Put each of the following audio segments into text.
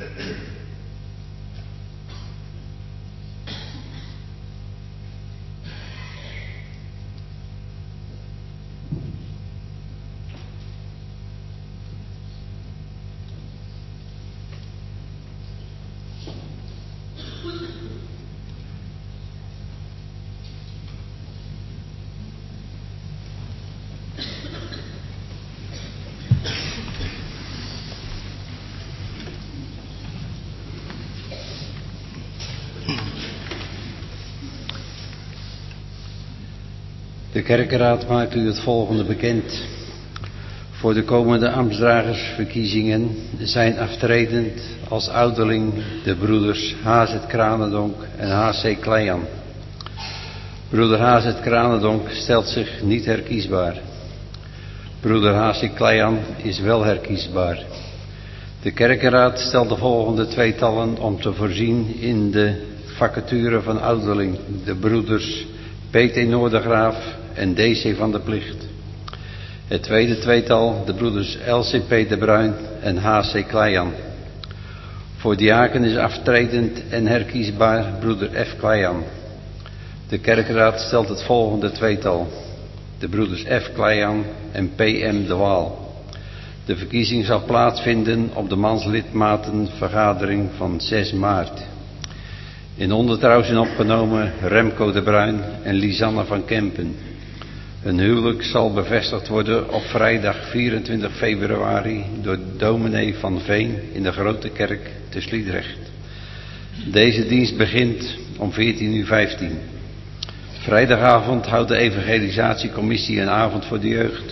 De kerkenraad maakt u het volgende bekend. Voor de komende ambtsdragersverkiezingen zijn aftredend als ouderling de broeders H.Z. Kranendonk en H.C. Kleijan. Broeder H.Z. Kranendonk stelt zich niet herkiesbaar. Broeder H.C. Kleijan is wel herkiesbaar. De kerkenraad stelt de volgende tweetallen om te voorzien in de vacature van ouderling. De broeders P.T. Noordergraaf en D.C. van der Plicht. Het tweede tweetal, de broeders L.C.P. de Bruin en H.C. Kleijan. Voor diaken is aftredend en herkiesbaar broeder F. Kleijan. De kerkenraad stelt het volgende tweetal. De broeders F. Kleijan en P.M. de Waal. De verkiezing zal plaatsvinden op de manslidmatenvergadering van 6 maart. In ondertrouw zijn opgenomen Remco de Bruin en Lisanne van Kempen. Hun huwelijk zal bevestigd worden op vrijdag 24 februari door dominee Van Veen in de Grote Kerk te Sliedrecht. Deze dienst begint om 14:15. Vrijdagavond houdt de evangelisatiecommissie een avond voor de jeugd.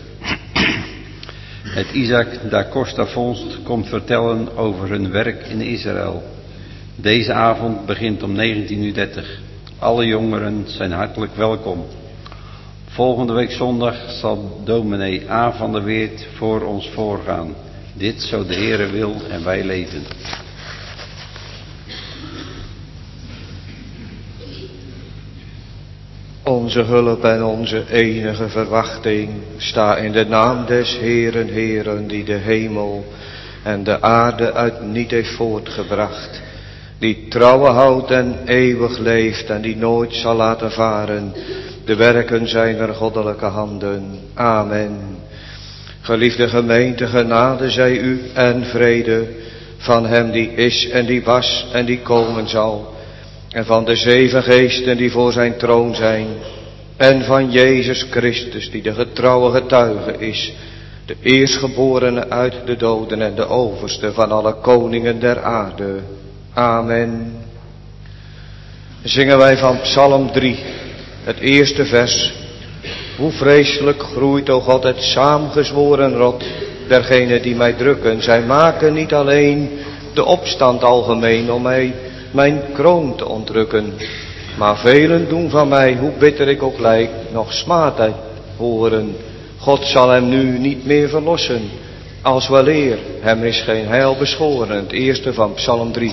Het Isaac da Costa Fonds komt vertellen over hun werk in Israël. Deze avond begint om 19:30. Alle jongeren zijn hartelijk welkom. Volgende week zondag zal dominee A. van der Weert voor ons voorgaan. Dit zo de Heere wil en wij leven. Onze hulp en onze enige verwachting sta in de naam des Heeren, Heeren, die de hemel en de aarde uit niet heeft voortgebracht. Die trouwe houdt en eeuwig leeft en die nooit zal laten varen de werken zijner goddelijke handen. Amen. Geliefde gemeente, genade zij u en vrede van hem die is en die was en die komen zal. En van de 7 geesten die voor zijn troon zijn. En van Jezus Christus die de getrouwe getuige is. De eerstgeborene uit de doden en de overste van alle koningen der aarde. Amen. Zingen wij van Psalm 3, het eerste vers. Hoe vreselijk groeit, o God, het saamgezworen rot dergenen die mij drukken. Zij maken niet alleen de opstand algemeen om mij mijn kroon te ontrukken. Maar velen doen van mij, hoe bitter ik ook lijk, nog smaad horen. God zal hem nu niet meer verlossen. Als weleer, hem is geen heil beschoren. Het eerste van Psalm 3.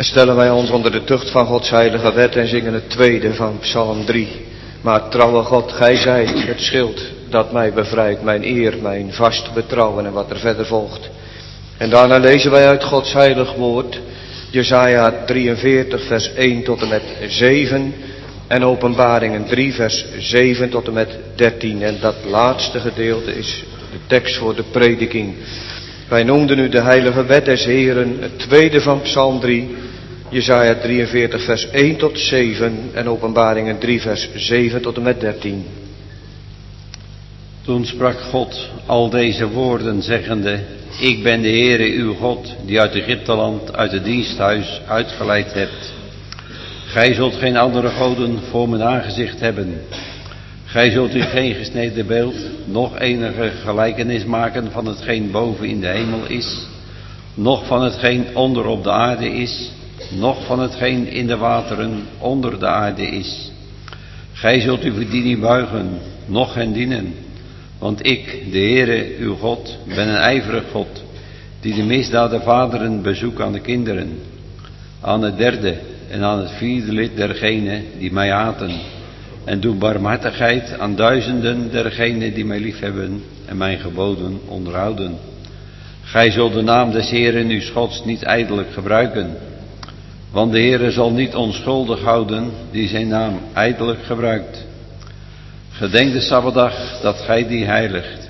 stellen wij ons onder de tucht van Gods heilige wet en zingen het tweede van Psalm 3. Maar trouwe God, gij zijt het schild dat mij bevrijdt, mijn eer, mijn vast betrouwen en wat er verder volgt. En daarna lezen wij uit Gods heilig woord, Jesaja 43 vers 1 tot en met 7 en Openbaringen 3 vers 7 tot en met 13. En dat laatste gedeelte is de tekst voor de prediking. Wij noemden nu de heilige wet des Heren, het tweede van Psalm 3, Jesaja 43 vers 1 tot 7 en Openbaringen 3 vers 7 tot en met 13. Toen sprak God al deze woorden zeggende, ik ben de Heere uw God, die uit Egypteland, uit het diensthuis uitgeleid hebt. Gij zult geen andere goden voor mijn aangezicht hebben. Gij zult u geen gesneden beeld, noch enige gelijkenis maken van hetgeen boven in de hemel is, noch van hetgeen onder op de aarde is, noch van hetgeen in de wateren onder de aarde is. Gij zult u voor die niet buigen, noch hen dienen. Want ik, de Heere, uw God, ben een ijverig God, die de misdaad der vaderen bezoekt aan de kinderen, aan het derde en aan het vierde lid dergenen die mij haten, en doe barmhartigheid aan duizenden dergenen die mij liefhebben en mijn geboden onderhouden. Gij zult de naam des Heeren uw Gods niet ijdelijk gebruiken, want de Heere zal niet onschuldig houden die zijn naam ijdelijk gebruikt. Gedenk de Sabbatdag dat gij die heiligt.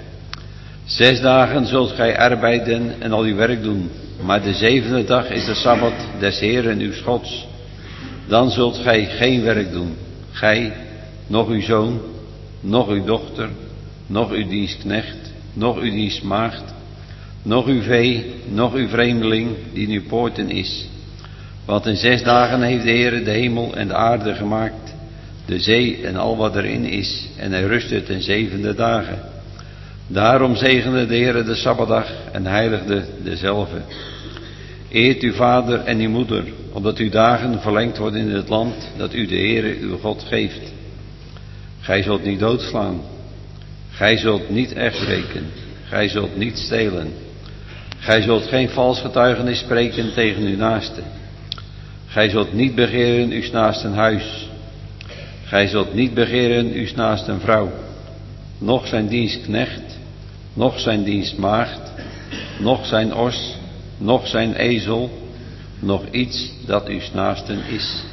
6 dagen zult gij arbeiden en al uw werk doen, maar de 7e dag is de Sabbat des Heeren uw Gods. Dan zult gij geen werk doen, gij, noch uw zoon, noch uw dochter, noch uw dienstknecht, noch uw dienstmaagd, noch uw vee, noch uw vreemdeling die in uw poorten is. Want in 6 dagen heeft de Heere de hemel en de aarde gemaakt, de zee en al wat erin is, en hij rustte ten 7e dagen. Daarom zegende de Heere de Sabbatdag en heiligde dezelve. Eert uw vader en uw moeder, opdat uw dagen verlengd worden in het land dat u de Heere uw God geeft. Gij zult niet doodslaan, gij zult niet echtbreken, gij zult niet stelen, gij zult geen vals getuigenis spreken tegen uw naaste. Gij zult niet begeren uw naasten huis, gij zult niet begeren uw naasten vrouw, noch zijn dienstknecht, noch zijn dienstmaagd, noch zijn os, noch zijn ezel, noch iets dat uw naasten is.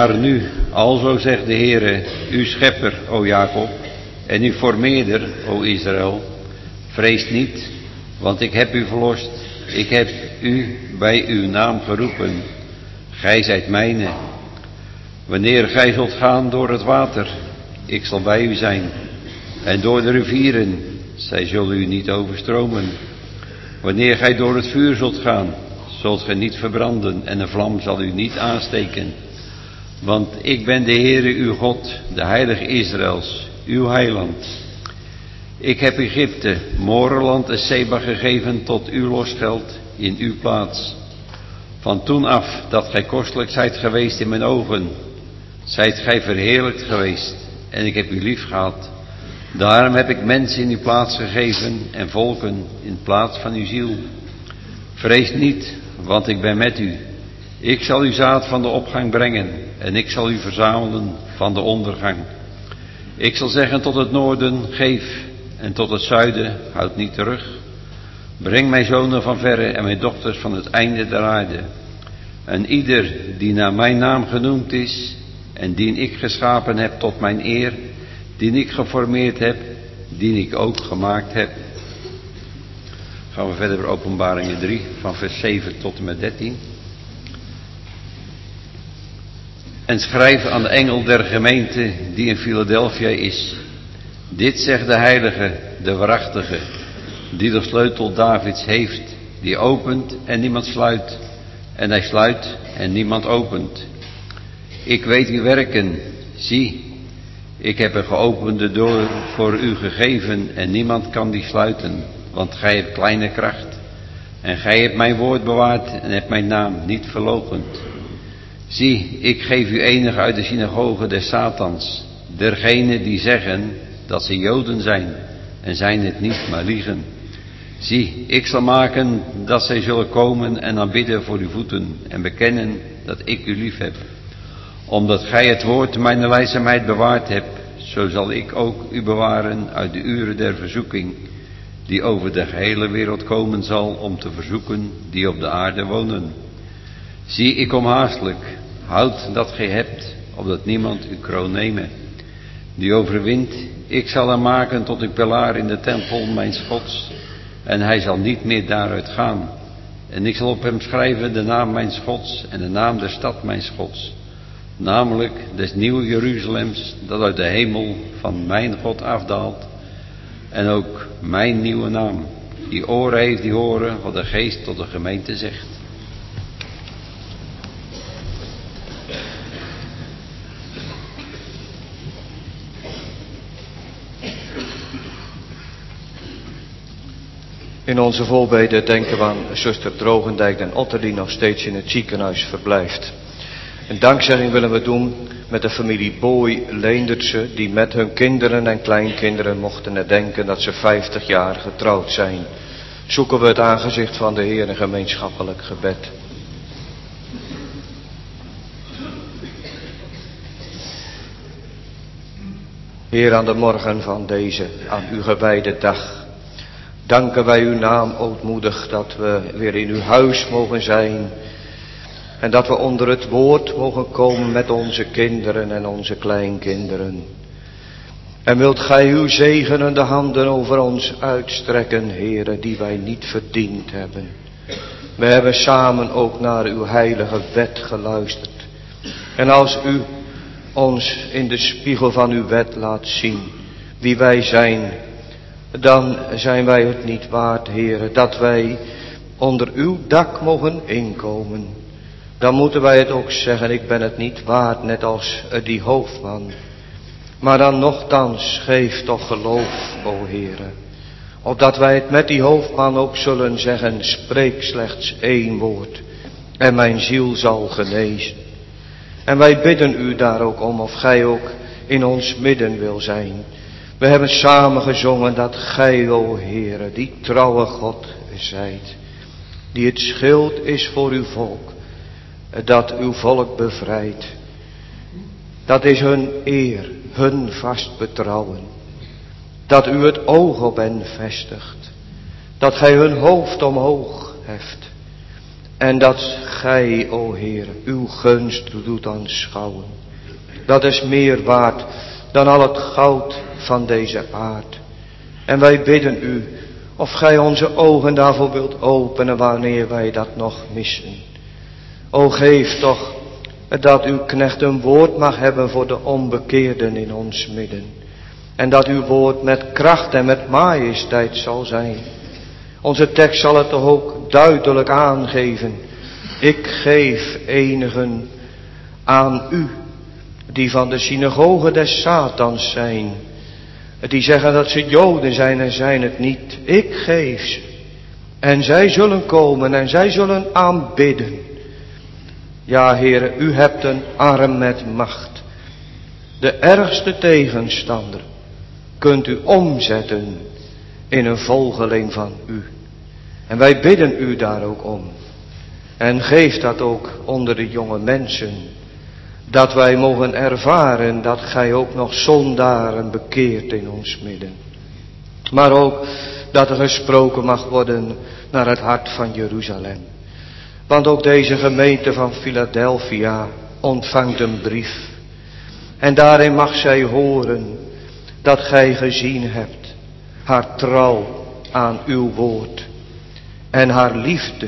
Maar nu, alzo zegt de Heere, uw schepper, o Jacob, en uw formeerder, o Israël, vrees niet, want ik heb u verlost. Ik heb u bij uw naam geroepen. Gij zijt mijne. Wanneer gij zult gaan door het water, ik zal bij u zijn. En door de rivieren, zij zullen u niet overstromen. Wanneer gij door het vuur zult gaan, zult gij niet verbranden en een vlam zal u niet aansteken. Want ik ben de Heere uw God, de Heilige Israëls, uw heiland. Ik heb Egypte, Moreland en Seba gegeven tot uw losgeld in uw plaats. Van toen af dat gij kostelijk zijt geweest in mijn ogen, zijt gij verheerlijkt geweest en ik heb u lief gehad. Daarom heb ik mensen in uw plaats gegeven en volken in plaats van uw ziel. Vrees niet, want ik ben met u. Ik zal uw zaad van de opgang brengen en ik zal u verzamelen van de ondergang. Ik zal zeggen tot het noorden, geef, en tot het zuiden, houd niet terug. Breng mijn zonen van verre en mijn dochters van het einde der aarde. En ieder die naar mijn naam genoemd is en die ik geschapen heb tot mijn eer, die ik geformeerd heb, die ik ook gemaakt heb. Gaan we verder bij Openbaringen 3 van vers 7 tot en met 13. En schrijf aan de engel der gemeente die in Philadelphia is. Dit zegt de heilige, de waarachtige, die de sleutel Davids heeft, die opent en niemand sluit, en hij sluit en niemand opent. Ik weet uw werken, zie, ik heb een geopende deur voor u gegeven en niemand kan die sluiten, want gij hebt kleine kracht. En gij hebt mijn woord bewaard en hebt mijn naam niet verloochend. Zie, ik geef u enig uit de synagoge des Satans, dergenen die zeggen dat ze Joden zijn en zijn het niet, maar liegen. Zie, ik zal maken dat zij zullen komen en aanbidden voor uw voeten en bekennen dat ik u lief heb. Omdat gij het woord mijn lijdzaamheid bewaard hebt, zo zal ik ook u bewaren uit de uren der verzoeking, die over de gehele wereld komen zal om te verzoeken die op de aarde wonen. Zie, ik kom haastelijk, houd dat gij hebt, opdat niemand uw kroon nemen. Die overwint, ik zal hem maken tot een pilaar in de tempel mijns Gods, en hij zal niet meer daaruit gaan. En ik zal op hem schrijven de naam mijns Gods en de naam der stad mijns Gods, namelijk des nieuwe Jeruzalems, dat uit de hemel van mijn God afdaalt, en ook mijn nieuwe naam. Die oren heeft, die horen wat de Geest tot de gemeente zegt. In onze voorbeden denken we aan zuster Drogendijk en Otter die nog steeds in het ziekenhuis verblijft. Een dankzegging willen we doen met de familie Boy Leendertse, die met hun kinderen en kleinkinderen mochten herdenken dat ze 50 jaar getrouwd zijn. Zoeken we het aangezicht van de Heer in gemeenschappelijk gebed. Heer, aan de morgen van deze aan u gewijde dag danken wij uw naam ootmoedig dat we weer in uw huis mogen zijn. En dat we onder het woord mogen komen met onze kinderen en onze kleinkinderen. En wilt gij uw zegenende handen over ons uitstrekken, Heere, die wij niet verdiend hebben. We hebben samen ook naar uw heilige wet geluisterd. En als u ons in de spiegel van uw wet laat zien wie wij zijn, dan zijn wij het niet waard, Heere, dat wij onder uw dak mogen inkomen. Dan moeten wij het ook zeggen, ik ben het niet waard, net als die hoofdman. Maar dan nochtans, geef toch geloof, o Heere, opdat wij het met die hoofdman ook zullen zeggen, spreek slechts 1 woord en mijn ziel zal genezen. En wij bidden u daar ook om, of gij ook in ons midden wil zijn. We hebben samen gezongen dat gij, o Heere, die trouwe God zijt, die het schild is voor uw volk, dat uw volk bevrijdt. Dat is hun eer, hun vast betrouwen. Dat u het oog op hen vestigt. Dat gij hun hoofd omhoog heft. En dat gij, o Heer, uw gunst doet aanschouwen. Dat is meer waard dan al het goud van deze aard. En wij bidden u, of gij onze ogen daarvoor wilt openen wanneer wij dat nog missen. O geef toch dat uw knecht een woord mag hebben voor de onbekeerden in ons midden. En dat uw woord met kracht en met majesteit zal zijn. Onze tekst zal het toch ook duidelijk aangeven. Ik geef enigen aan u, die van de synagoge des Satans zijn. Die zeggen dat ze Joden zijn en zijn het niet. Ik geef ze. En zij zullen komen en zij zullen aanbidden. Ja, Heere, u hebt een arm met macht. De ergste tegenstander kunt u omzetten in een volgeling van u. En wij bidden u daar ook om. En geef dat ook onder de jonge mensen. Dat wij mogen ervaren dat gij ook nog zondaren bekeert in ons midden. Maar ook dat er gesproken mag worden naar het hart van Jeruzalem. Want ook deze gemeente van Philadelphia ontvangt een brief. En daarin mag zij horen dat gij gezien hebt haar trouw aan uw woord. En haar liefde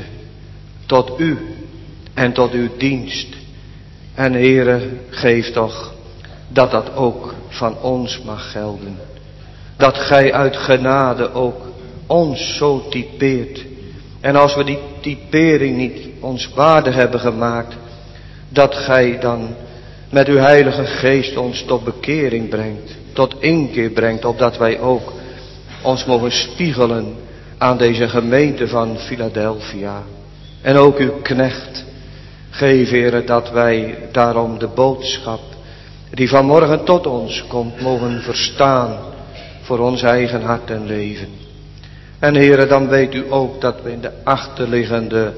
tot u en tot uw dienst. En Heere, geef toch dat dat ook van ons mag gelden. Dat gij uit genade ook ons zo typeert. En als we die typering niet ons waardig hebben gemaakt, dat gij dan met uw Heilige Geest ons tot bekering brengt, tot inkeer brengt, opdat wij ook ons mogen spiegelen aan deze gemeente van Philadelphia. En ook uw knecht, geef Heere dat wij daarom de boodschap die vanmorgen tot ons komt mogen verstaan voor ons eigen hart en leven. En Heere, dan weet u ook dat we in de achterliggende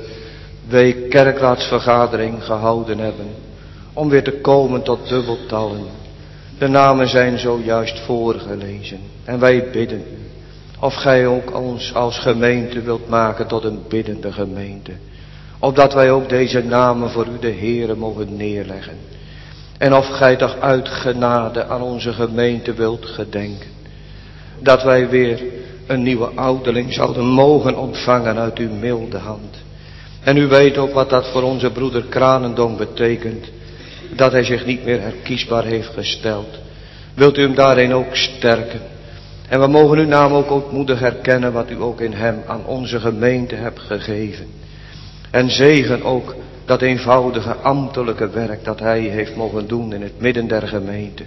week kerkraadsvergadering gehouden hebben. Om weer te komen tot dubbeltallen. De namen zijn zojuist voorgelezen. En wij bidden u. Of gij ook ons als gemeente wilt maken tot een biddende gemeente. Opdat wij ook deze namen voor u de Heere mogen neerleggen. En of gij toch uit genade aan onze gemeente wilt gedenken. Dat wij weer een nieuwe ouderling zouden mogen ontvangen uit uw milde hand. En u weet ook wat dat voor onze broeder Kranendonk betekent. Dat hij zich niet meer herkiesbaar heeft gesteld. Wilt u hem daarin ook sterken. En we mogen uw naam ook ootmoedig herkennen wat u ook in hem aan onze gemeente hebt gegeven. En zegen ook dat eenvoudige ambtelijke werk dat hij heeft mogen doen in het midden der gemeente.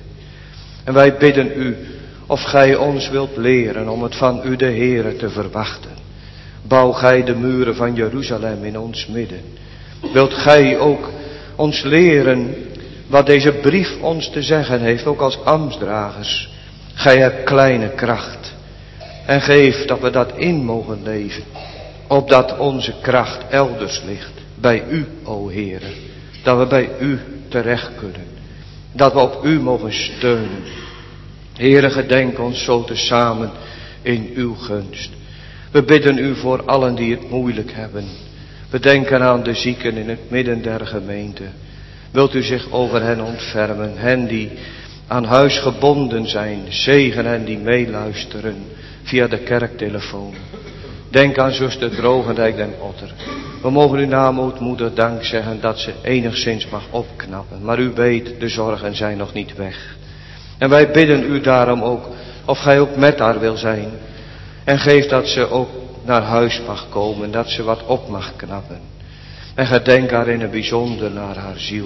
En wij bidden u of gij ons wilt leren om het van u de Heere te verwachten. Bouw gij de muren van Jeruzalem in ons midden. Wilt gij ook ons leren wat deze brief ons te zeggen heeft, ook als ambtsdragers. Gij hebt kleine kracht. En geef dat we dat in mogen leven. Opdat onze kracht elders ligt. Bij u, o Heere. Dat we bij u terecht kunnen. Dat we op u mogen steunen. Heere, gedenk ons zo tezamen in uw gunst. We bidden u voor allen die het moeilijk hebben. We denken aan de zieken in het midden der gemeente. Wilt u zich over hen ontfermen, hen die aan huis gebonden zijn, zegen hen die meeluisteren via de kerktelefoon. Denk aan zuster Drogendijk den Otter. We mogen uw naam ootmoedig dank zeggen dat ze enigszins mag opknappen. Maar u weet, de zorgen zijn nog niet weg. En wij bidden u daarom ook, of gij ook met haar wil zijn. En geef dat ze ook naar huis mag komen, dat ze wat op mag knappen. En gedenk haar in het bijzonder naar haar ziel.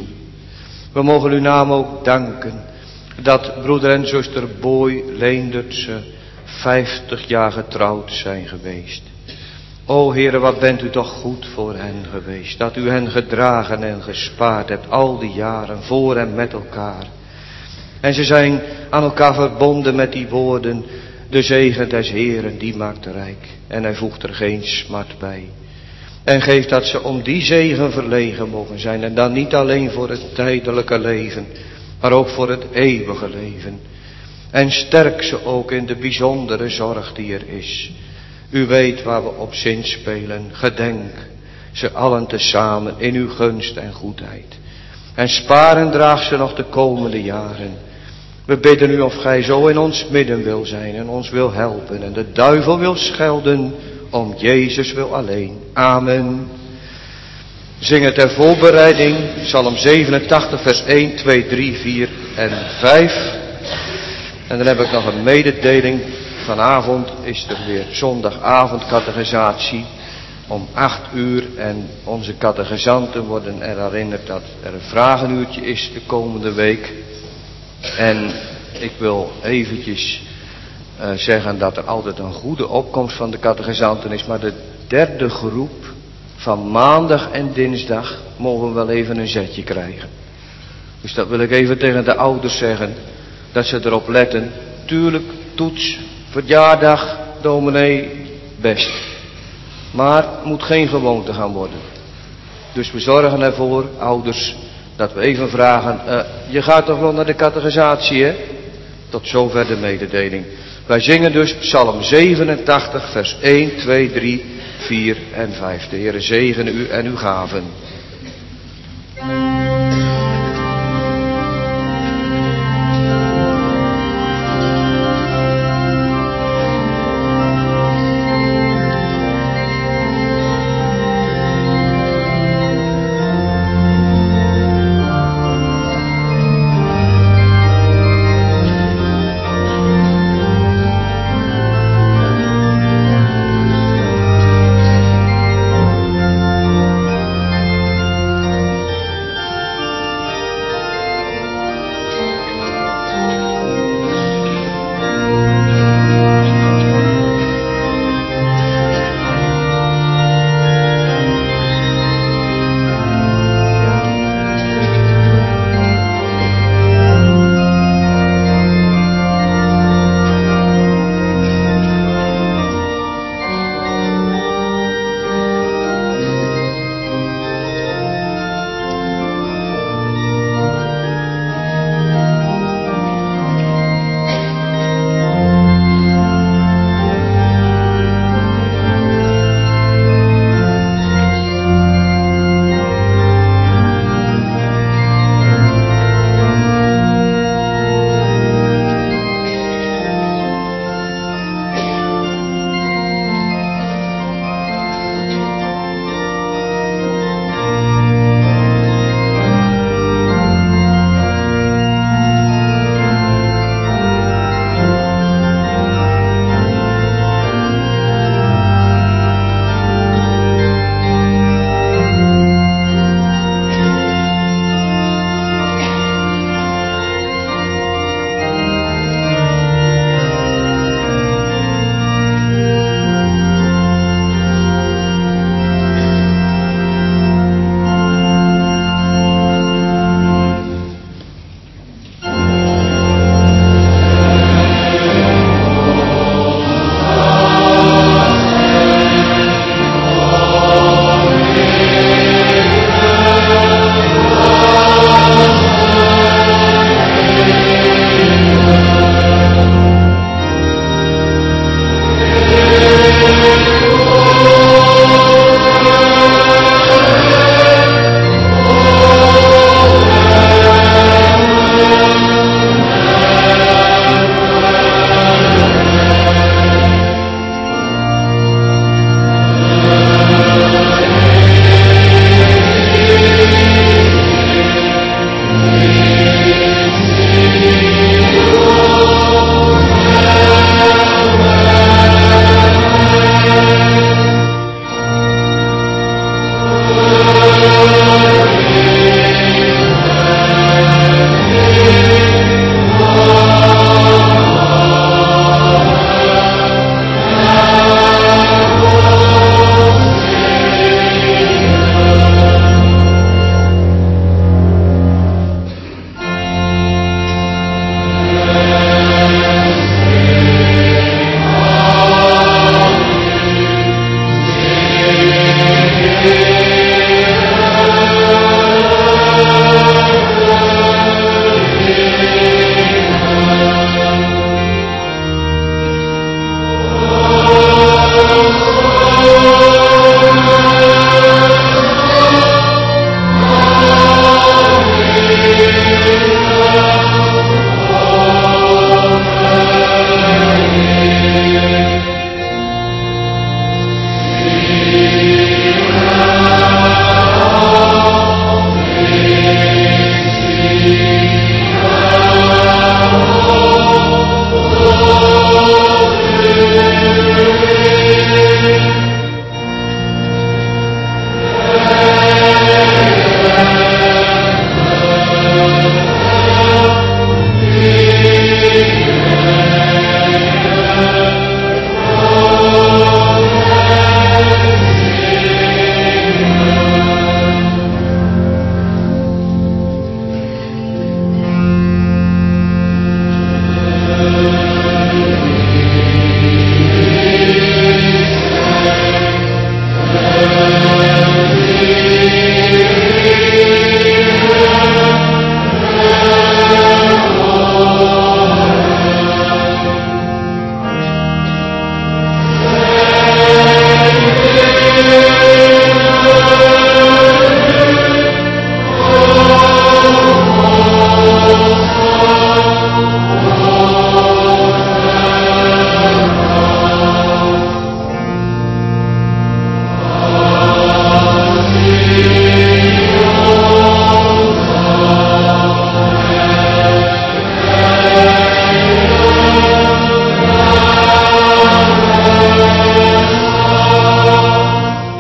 We mogen uw naam ook danken, dat broeder en zuster Boy Leendertse 50 jaar getrouwd zijn geweest. O Heere, wat bent u toch goed voor hen geweest, dat u hen gedragen en gespaard hebt, al die jaren, voor en met elkaar. En ze zijn aan elkaar verbonden met die woorden, de zegen des Heeren, die maakt rijk. En hij voegt er geen smart bij. En geeft dat ze om die zegen verlegen mogen zijn. En dan niet alleen voor het tijdelijke leven, maar ook voor het eeuwige leven. En sterk ze ook in de bijzondere zorg die er is. U weet waar we op zinspelen. Gedenk ze allen tezamen in uw gunst en goedheid. En sparen draagt ze nog de komende jaren. We bidden u of gij zo in ons midden wil zijn en ons wil helpen en de duivel wil schelden om Jezus wil alleen. Amen. Zingen ter voorbereiding Psalm 87 vers 1, 2, 3, 4 en 5. En dan heb ik nog een mededeling. Vanavond is er weer zondagavond catechisatie om 8 uur. En onze catechizanten worden er herinnerd dat er een vragenuurtje is de komende week. En ik wil eventjes zeggen dat er altijd een goede opkomst van de catechizanten is. Maar de derde groep van maandag en dinsdag mogen we wel even een zetje krijgen. Dus dat wil ik even tegen de ouders zeggen. Dat ze erop letten. Tuurlijk, toets, verjaardag, dominee, best. Maar het moet geen gewoonte gaan worden. Dus we zorgen ervoor, ouders, dat we even vragen. Je gaat toch wel naar de catechisatie, hè? Tot zover de mededeling. Wij zingen dus Psalm 87, vers 1, 2, 3, 4 en 5. De Heere zegene u en uw gaven.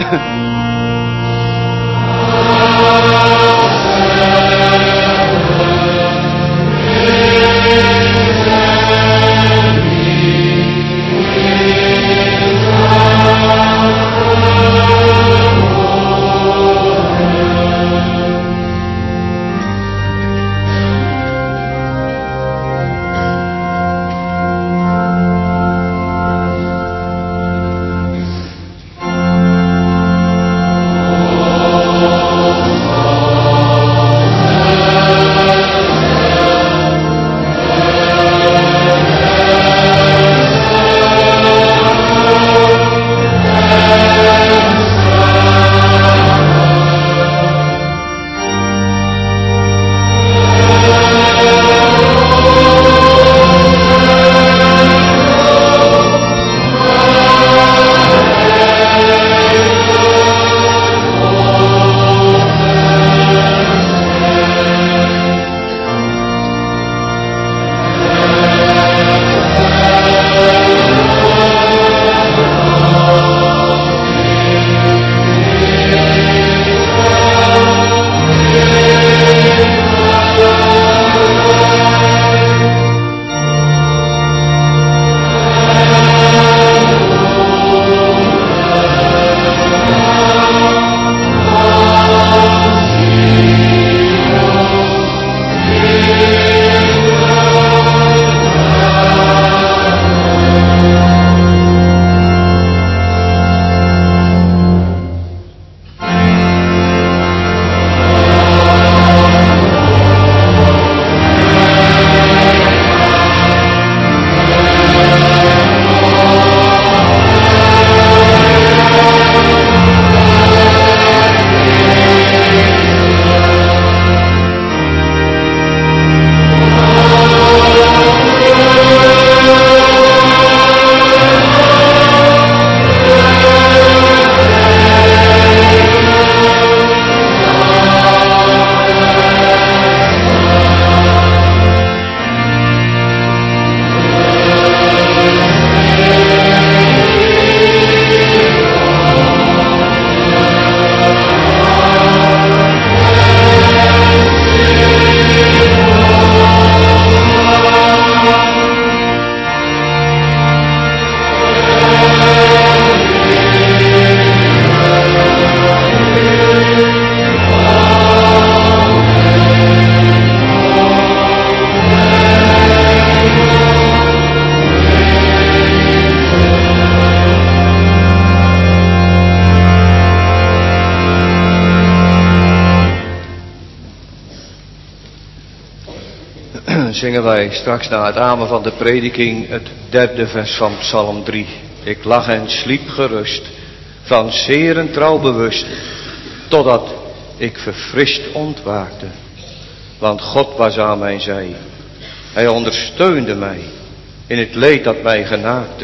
Zingen wij straks na het amen van de prediking het 3e vers van Psalm 3. Ik lag en sliep gerust, van zeren trouw bewust, totdat ik verfrist ontwaakte. Want God was aan mijn zij. Hij ondersteunde mij in het leed dat mij genaakte.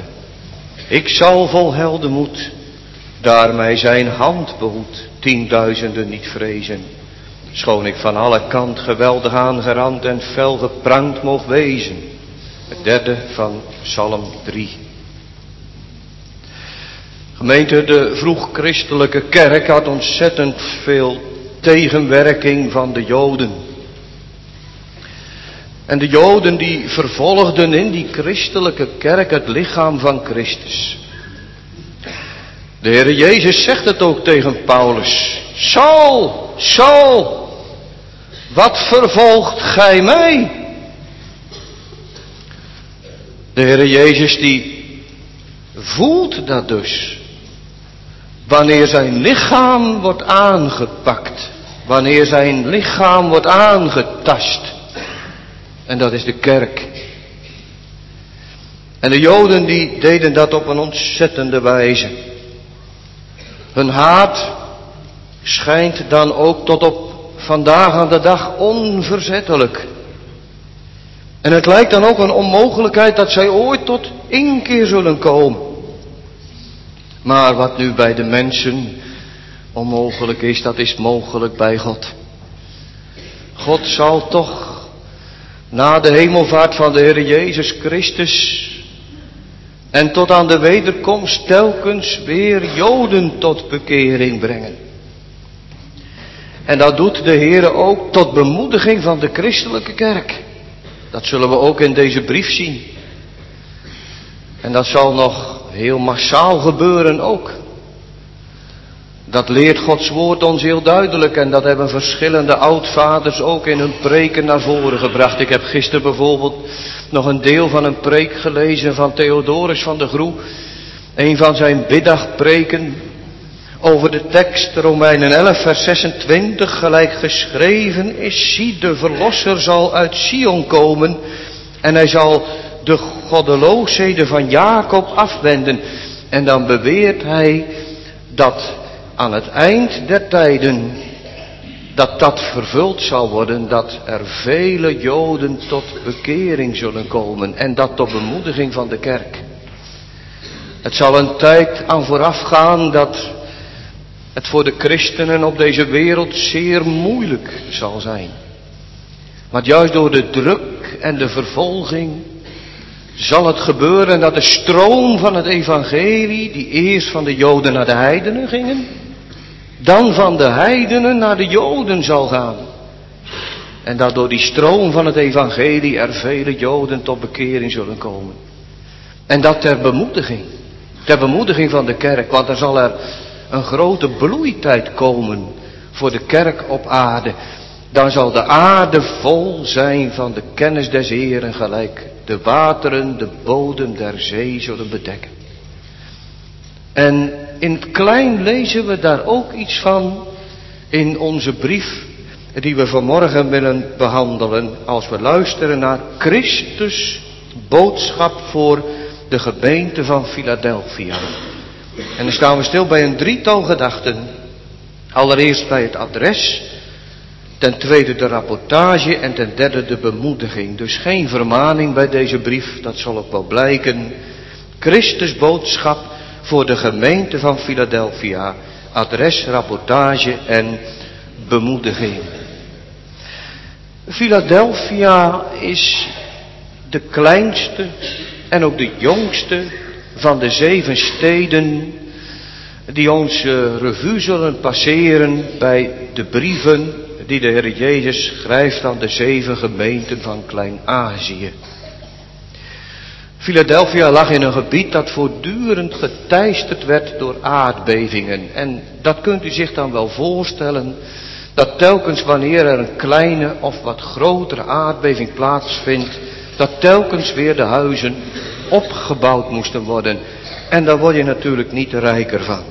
Ik zal vol heldenmoed, daar mij zijn hand behoedt, 10.000 niet vrezen. Schoon ik van alle kant geweldig aangerand en fel geprankt mocht wezen. Het 3e van Psalm 3. Gemeente, de vroeg-christelijke kerk had ontzettend veel tegenwerking van de Joden. En de Joden die vervolgden in die christelijke kerk het lichaam van Christus. De Heer Jezus zegt het ook tegen Paulus. Saul, Saul, wat vervolgt gij mij? De Heer Jezus die voelt dat dus. Wanneer zijn lichaam wordt aangepakt. Wanneer zijn lichaam wordt aangetast. En dat is de kerk. En de Joden die deden dat op een ontzettende wijze. Hun haat schijnt dan ook tot op vandaag aan de dag onverzettelijk. En het lijkt dan ook een onmogelijkheid dat zij ooit tot inkeer zullen komen. Maar wat nu bij de mensen onmogelijk is, dat is mogelijk bij God. God zal toch na de hemelvaart van de Heer Jezus Christus En tot aan de wederkomst telkens weer Joden tot bekering brengen. En dat doet de Heere ook tot bemoediging van de christelijke kerk. Dat zullen we ook in deze brief zien. En dat zal nog heel massaal gebeuren ook. Dat leert Gods woord ons heel duidelijk en dat hebben verschillende oudvaders ook in hun preken naar voren gebracht. Ik heb gisteren bijvoorbeeld nog een deel van een preek gelezen van Theodorus van de Groe. Een van zijn middagpreken over de tekst Romeinen 11 vers 26 gelijk geschreven is. Zie, de verlosser zal uit Sion komen en hij zal de goddeloosheden van Jacob afwenden. En dan beweert hij dat aan het eind der tijden dat vervuld zal worden, dat er vele Joden tot bekering zullen komen en dat tot bemoediging van de kerk. Het zal een tijd aan vooraf gaan dat het voor de christenen op deze wereld zeer moeilijk zal zijn. Maar juist door de druk en de vervolging zal het gebeuren dat de stroom van het evangelie, die eerst van de Joden naar de heidenen gingen, dan van de heidenen naar de Joden zal gaan. En dat door die stroom van het evangelie er vele Joden tot bekering zullen komen. En dat ter bemoediging van de kerk, want er zal er een grote bloeitijd komen voor de kerk op aarde. Dan zal de aarde vol zijn van de kennis des Heeren, gelijk de wateren de bodem der zee zullen bedekken. En in het klein lezen we daar ook iets van in onze brief die we vanmorgen willen behandelen als we luisteren naar Christus boodschap voor de gemeente van Philadelphia. En dan staan we stil bij een drietal gedachten. Allereerst bij het adres, ten tweede de rapportage en ten derde de bemoediging. Dus geen vermaning bij deze brief, dat zal ook wel blijken. Christus boodschap voor de gemeente van Philadelphia. Adres, rapportage en bemoediging. Philadelphia is de kleinste en ook de jongste van de 7 steden die ons revue zullen passeren bij de brieven die de Heer Jezus schrijft aan de 7 gemeenten van Klein-Azië. Philadelphia lag in een gebied dat voortdurend geteisterd werd door aardbevingen. En dat kunt u zich dan wel voorstellen, dat telkens wanneer er een kleine of wat grotere aardbeving plaatsvindt, dat telkens weer de huizen opgebouwd moesten worden. En daar word je natuurlijk niet rijker van.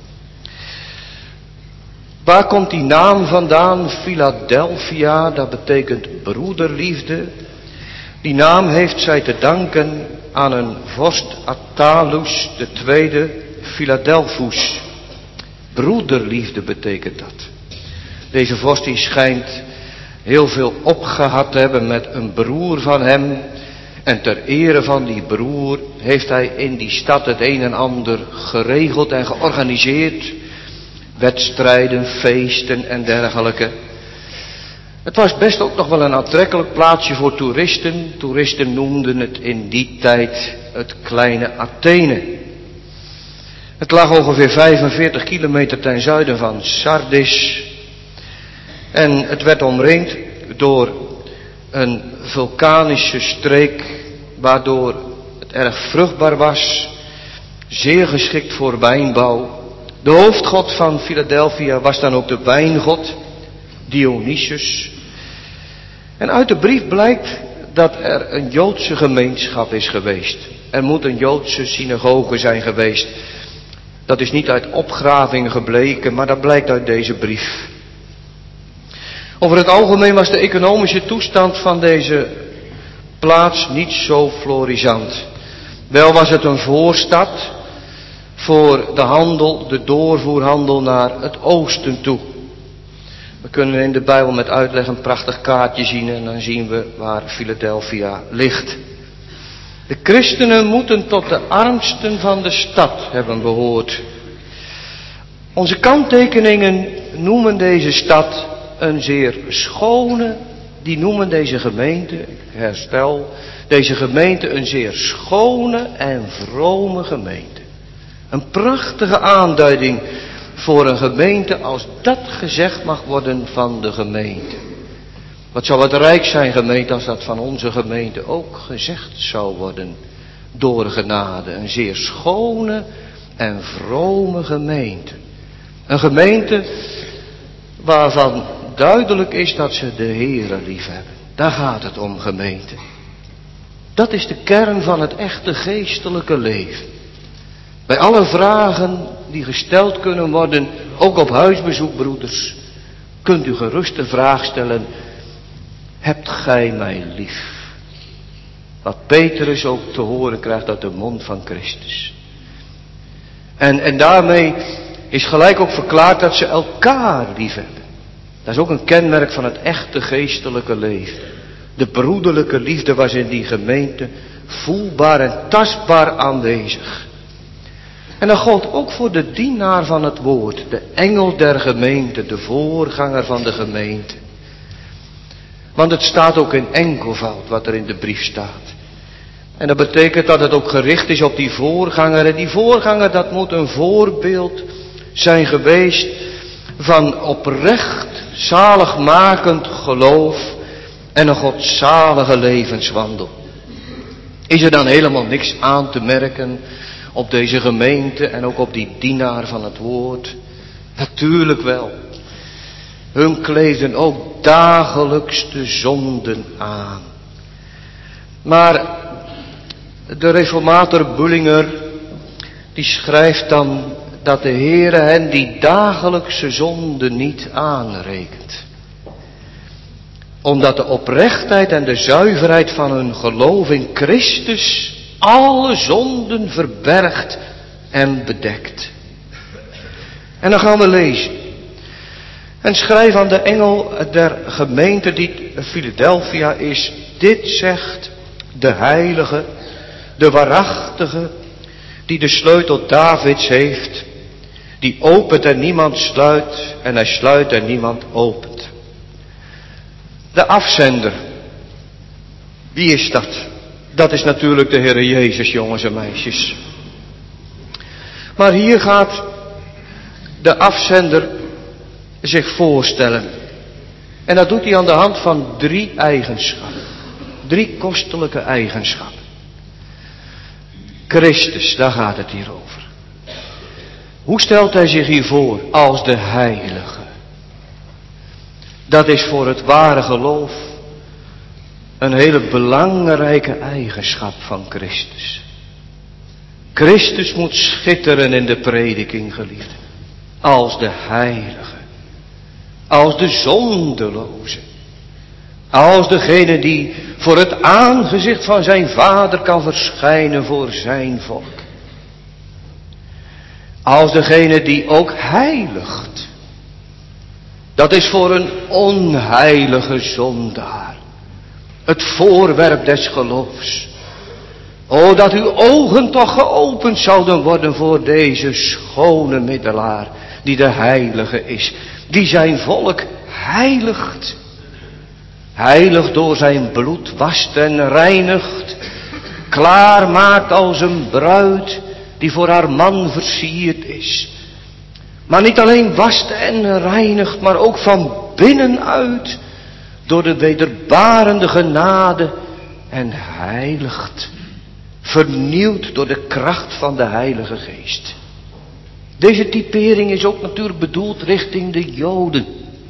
Waar komt die naam vandaan? Philadelphia, dat betekent broederliefde. Die naam heeft zij te danken aan een vorst Attalus II Philadelphus. Broederliefde betekent dat. Deze vorst die schijnt heel veel opgehad te hebben met een broer van hem. En ter ere van die broer heeft hij in die stad het een en ander geregeld en georganiseerd. Wedstrijden, feesten en dergelijke. Het was best ook nog wel een aantrekkelijk plaatsje voor toeristen. Toeristen noemden het in die tijd het kleine Athene. Het lag ongeveer 45 kilometer ten zuiden van Sardis. En het werd omringd door een vulkanische streek, waardoor het erg vruchtbaar was. Zeer geschikt voor wijnbouw. De hoofdgod van Philadelphia was dan ook de wijngod, Dionysius. En uit de brief blijkt dat er een Joodse gemeenschap is geweest. Er moet een Joodse synagoge zijn geweest. Dat is niet uit opgravingen gebleken, maar dat blijkt uit deze brief. Over het algemeen was de economische toestand van deze plaats niet zo florisant. Wel was het een voorstad voor de handel, de doorvoerhandel naar het oosten toe. We kunnen in de Bijbel met uitleg een prachtig kaartje zien en dan zien we waar Philadelphia ligt. De christenen moeten tot de armsten van de stad hebben behoord. Onze kanttekeningen noemen deze stad een zeer schone die noemen deze gemeente, ik herstel, deze gemeente een zeer schone en vrome gemeente. Een prachtige aanduiding voor een gemeente als dat gezegd mag worden van de gemeente. Wat zou het rijk zijn, gemeente, als dat van onze gemeente ook gezegd zou worden. Door genade, een zeer schone en vrome gemeente. Een gemeente waarvan duidelijk is dat ze de Heere lief hebben. Daar gaat het om, gemeente. Dat is de kern van het echte geestelijke leven. Bij alle vragen die gesteld kunnen worden, ook op huisbezoek, broeders, kunt u gerust de vraag stellen: hebt gij mij lief? Wat Petrus ook te horen krijgt uit de mond van Christus. En daarmee is gelijk ook verklaard dat ze elkaar lief hebben. Dat is ook een kenmerk van het echte geestelijke leven. De broederlijke liefde was in die gemeente voelbaar en tastbaar aanwezig. En dat gold ook voor de dienaar van het woord, de engel der gemeente, de voorganger van de gemeente. Want het staat ook in enkelvoud wat er in de brief staat. En dat betekent dat het ook gericht is op die voorganger. En die voorganger, dat moet een voorbeeld zijn geweest van oprecht, zaligmakend geloof en een godzalige levenswandel. Is er dan helemaal niks aan te merken op deze gemeente en ook op die dienaar van het woord? Natuurlijk wel. Hun kleefden ook dagelijks de zonden aan. Maar de reformator Bullinger, die schrijft dan dat de Heere hen die dagelijkse zonde niet aanrekent. Omdat de oprechtheid en de zuiverheid van hun geloof in Christus alle zonden verbergt en bedekt. En dan gaan we lezen. En schrijf aan de engel der gemeente die Philadelphia is: dit zegt de heilige, de waarachtige, die de sleutel Davids heeft, die opent en niemand sluit, en hij sluit en niemand opent. De afzender, wie is dat? Dat is natuurlijk de Heere Jezus, jongens en meisjes. Maar hier gaat de afzender zich voorstellen. En dat doet hij aan de hand van 3 eigenschappen. 3 kostelijke eigenschappen. Christus, daar gaat het hier over. Hoe stelt hij zich hier voor? Als de heilige. Dat is voor het ware geloof een hele belangrijke eigenschap van Christus. Christus moet schitteren in de prediking, geliefden. Als de heilige. Als de zondeloze. Als degene die voor het aangezicht van zijn Vader kan verschijnen voor zijn volk. Als degene die ook heiligt. Dat is voor een onheilige zondaar het voorwerp des geloofs. O, dat uw ogen toch geopend zouden worden voor deze schone middelaar, die de heilige is, die zijn volk heiligt. Heilig door zijn bloed wast en reinigt, klaar maakt als een bruid die voor haar man versierd is. Maar niet alleen wast en reinigt, maar ook van binnenuit door de wederbarende genade en heiligt, vernieuwd door de kracht van de Heilige Geest. Deze typering is ook natuurlijk bedoeld richting de Joden,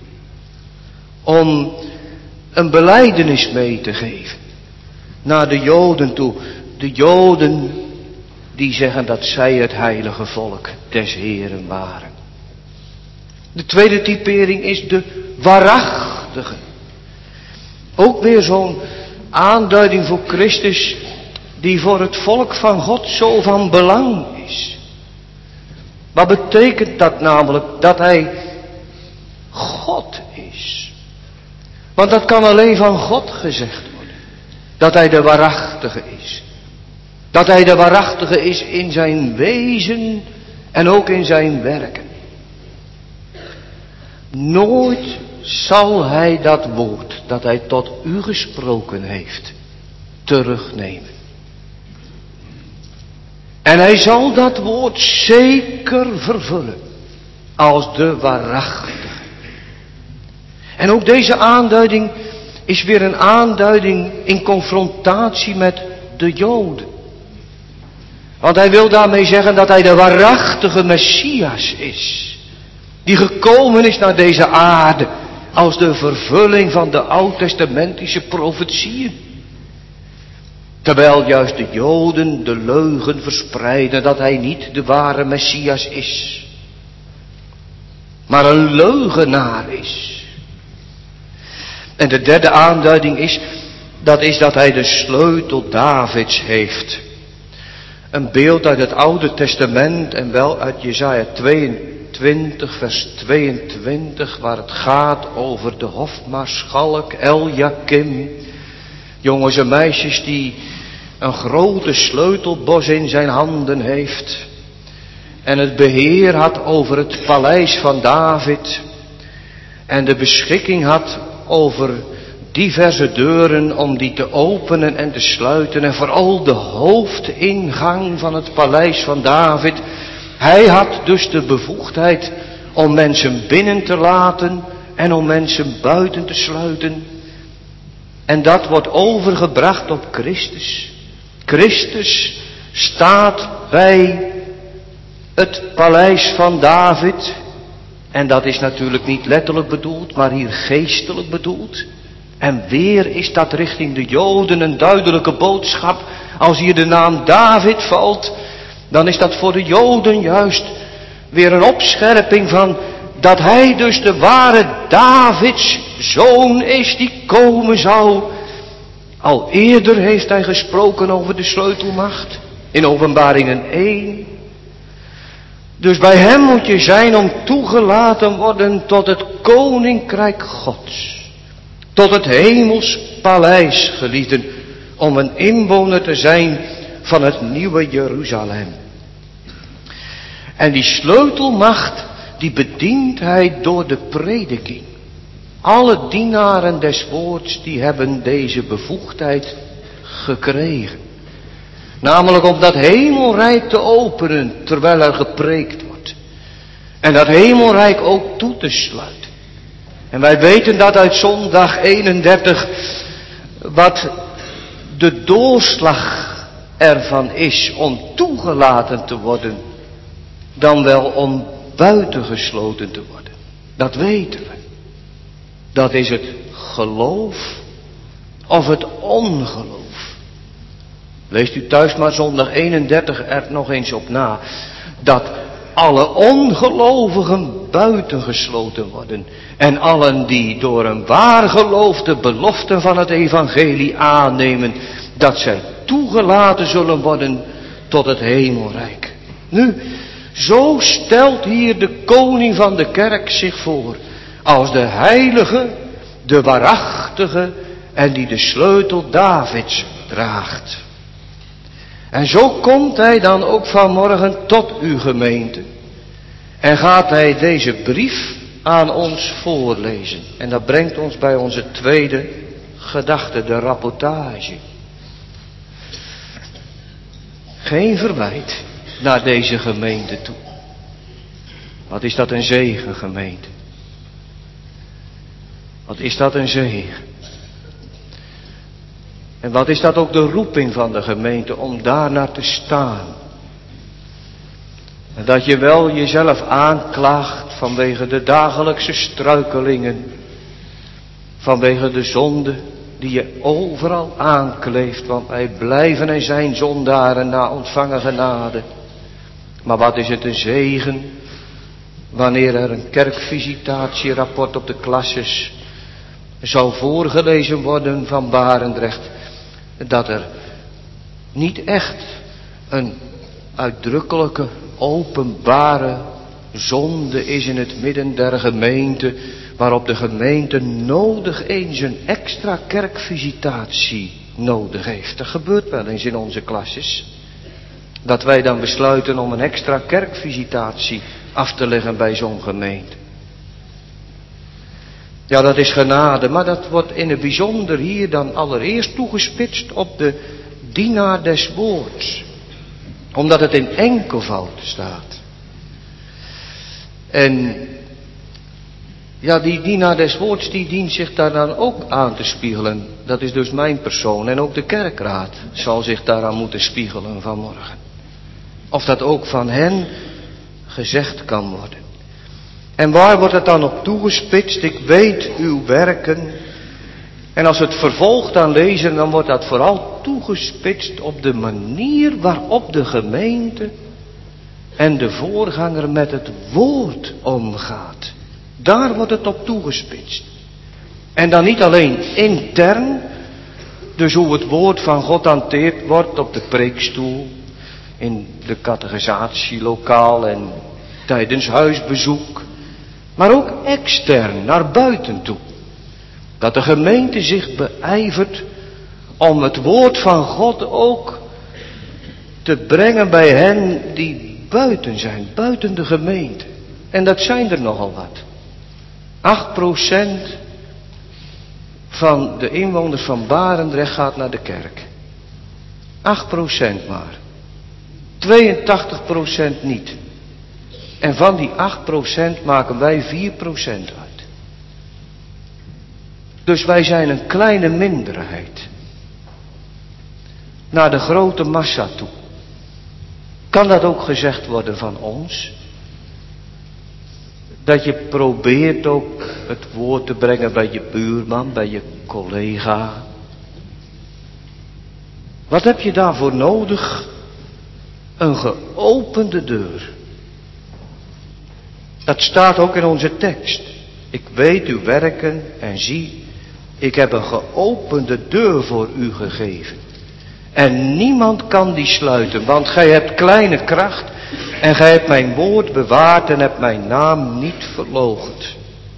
om een belijdenis mee te geven naar de Joden toe. De Joden die zeggen dat zij het heilige volk des Heeren waren. De tweede typering is de waarachtige. Ook weer zo'n aanduiding voor Christus die voor het volk van God zo van belang is. Wat betekent dat namelijk? Dat hij God is. Want dat kan alleen van God gezegd worden. Dat hij de waarachtige is. Dat hij de waarachtige is in zijn wezen en ook in zijn werken. Nooit zal hij dat woord dat hij tot u gesproken heeft terugnemen. En hij zal dat woord zeker vervullen als de waarachtige. En ook deze aanduiding is weer een aanduiding in confrontatie met de Joden. Want hij wil daarmee zeggen dat hij de waarachtige Messias is. Die gekomen is naar deze aarde als de vervulling van de oud-testamentische profetieën. Terwijl juist de Joden de leugen verspreiden dat hij niet de ware Messias is. Maar een leugenaar is. En de derde aanduiding is dat hij de sleutel Davids heeft. Een beeld uit het Oude Testament en wel uit Jesaja 22 vers 22 waar het gaat over de hofmaarschalk Eljakim. Jongens en meisjes die een grote sleutelbos in zijn handen heeft. En het beheer had over het paleis van David. En de beschikking had over diverse deuren om die te openen en te sluiten. En vooral de hoofdingang van het paleis van David. Hij had dus de bevoegdheid om mensen binnen te laten en om mensen buiten te sluiten. En dat wordt overgebracht op Christus. Christus staat bij het paleis van David. En dat is natuurlijk niet letterlijk bedoeld, maar hier geestelijk bedoeld. En weer is dat richting de Joden een duidelijke boodschap. Als hier de naam David valt, dan is dat voor de Joden juist weer een opscherping van dat hij dus de ware Davids zoon is die komen zou. Al eerder heeft hij gesproken over de sleutelmacht in Openbaringen 1. Dus bij hem moet je zijn om toegelaten worden tot het koninkrijk Gods. Tot het hemels paleis, geliefden, om een inwoner te zijn van het nieuwe Jeruzalem. En die sleutelmacht, die bedient hij door de prediking. Alle dienaren des woords, die hebben deze bevoegdheid gekregen. Namelijk om dat hemelrijk te openen, terwijl er gepreekt wordt. En dat hemelrijk ook toe te sluiten. En wij weten dat uit zondag 31, wat de doorslag ervan is om toegelaten te worden, dan wel om buitengesloten te worden. Dat weten we. Dat is het geloof of het ongeloof. Leest u thuis maar zondag 31 er nog eens op na. Dat alle ongelovigen buitengesloten worden. En allen die door een waar geloof de belofte van het evangelie aannemen. Dat zij toegelaten zullen worden tot het hemelrijk. Nu, zo stelt hier de koning van de kerk zich voor. Als de heilige, de waarachtige en die de sleutel Davids draagt. En zo komt hij dan ook vanmorgen tot uw gemeente. En gaat hij deze brief aan ons voorlezen. En dat brengt ons bij onze tweede gedachte, de rapportage. Geen verwijt naar deze gemeente toe. Wat is dat een zegen, gemeente. Wat is dat een zegen. En wat is dat ook de roeping van de gemeente om daarnaar te staan. En dat je wel jezelf aanklaagt vanwege de dagelijkse struikelingen. Vanwege de zonde die je overal aankleeft. Want wij blijven en zijn zondaren na ontvangen genade. Maar wat is het een zegen wanneer er een kerkvisitatierapport op de klasses zou voorgelezen worden van Barendrecht. Dat er niet echt een uitdrukkelijke, openbare zonde is in het midden der gemeente. Waarop de gemeente nodig eens een extra kerkvisitatie nodig heeft. Dat gebeurt wel eens in onze klasses. Dat wij dan besluiten om een extra kerkvisitatie af te leggen bij zo'n gemeente. Ja, dat is genade, maar dat wordt in het bijzonder hier dan allereerst toegespitst op de dienaar des woords. Omdat het in enkelvoud staat. En ja, die dienaar des woords, die dient zich daar dan ook aan te spiegelen. Dat is dus mijn persoon. En ook de kerkraad zal zich daaraan moeten spiegelen vanmorgen. Of dat ook van hen gezegd kan worden. En waar wordt het dan op toegespitst? Ik weet uw werken. En als we het vervolg dan lezen, dan wordt dat vooral toegespitst op de manier waarop de gemeente en de voorganger met het woord omgaat. Daar wordt het op toegespitst. En dan niet alleen intern, dus hoe het woord van God hanteerd wordt op de preekstoel, in de catechisatielokaal en tijdens huisbezoek, maar ook extern, naar buiten toe. Dat de gemeente zich beijvert om het woord van God ook te brengen bij hen die buiten zijn, buiten de gemeente. En dat zijn er nogal wat. 8% van de inwoners van Barendrecht gaat naar de kerk. 8% maar. 82% niet. En van die 8% maken wij 4% uit. Dus wij zijn een kleine minderheid. Naar de grote massa toe. Kan dat ook gezegd worden van ons? Dat je probeert ook het woord te brengen bij je buurman, bij je collega. Wat heb je daarvoor nodig? Een geopende deur. Dat staat ook in onze tekst. Ik weet uw werken en zie, ik heb een geopende deur voor u gegeven. En niemand kan die sluiten, want gij hebt kleine kracht en gij hebt mijn woord bewaard en hebt mijn naam niet verloochend.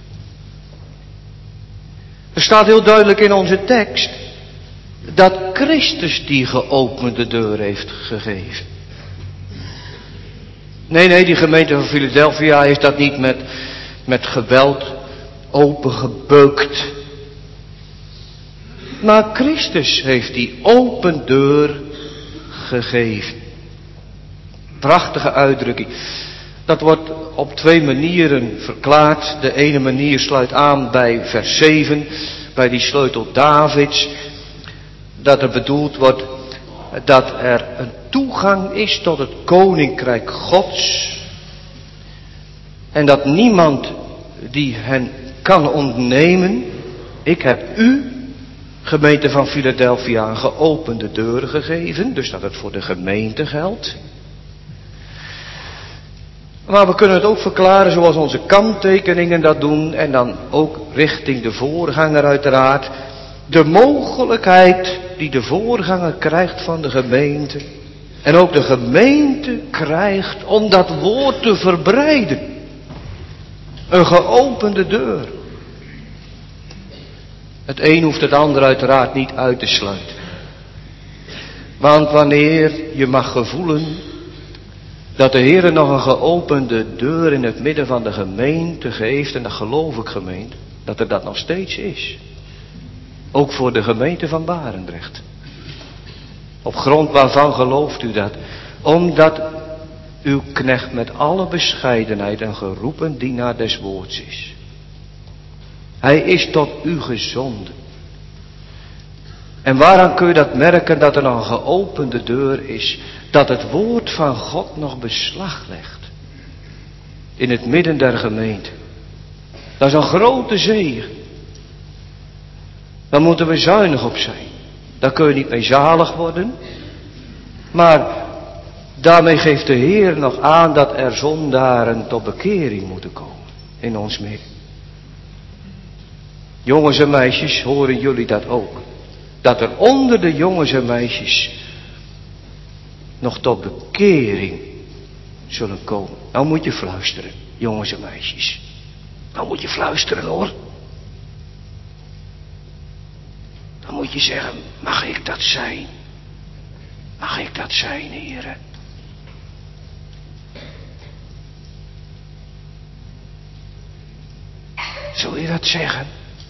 Er staat heel duidelijk in onze tekst dat Christus die geopende deur heeft gegeven. Nee, die gemeente van Philadelphia heeft dat niet met geweld opengebeukt. Maar Christus heeft die open deur gegeven. Prachtige uitdrukking. Dat wordt op 2 manieren verklaard. De ene manier sluit aan bij vers 7, bij die sleutel Davids. Dat er bedoeld wordt dat er een toegang is tot het koninkrijk Gods. En dat niemand die hen kan ontnemen. Ik heb u, gemeente van Philadelphia, een geopende deur gegeven. Dus dat het voor de gemeente geldt. Maar we kunnen het ook verklaren zoals onze kanttekeningen dat doen. En dan ook richting de voorganger uiteraard. De mogelijkheid die de voorganger krijgt van de gemeente. En ook de gemeente krijgt om dat woord te verbreiden. Een geopende deur. Het een hoeft het ander uiteraard niet uit te sluiten. Want wanneer je mag gevoelen dat de Heer nog een geopende deur in het midden van de gemeente geeft, en dat geloof ik gemeente, dat er dat nog steeds is. Ook voor de gemeente van Barendrecht. Op grond waarvan gelooft u dat? Omdat uw knecht met alle bescheidenheid een geroepen dienaar des woords is. Hij is tot u gezonden. En waaraan kun je dat merken dat er nog een geopende deur is? Dat het woord van God nog beslag legt. In het midden der gemeente. Dat is een grote zegen. Daar moeten we zuinig op zijn. Daar kun je niet mee zalig worden. Maar daarmee geeft de Heer nog aan dat er zondaren tot bekering moeten komen. In ons midden. Jongens en meisjes, horen jullie dat ook? Dat er onder de jongens en meisjes nog tot bekering zullen komen. Nou moet je fluisteren, jongens en meisjes. Nou moet je fluisteren hoor. Dan moet je zeggen, mag ik dat zijn? Mag ik dat zijn, heren? Zul je dat zeggen?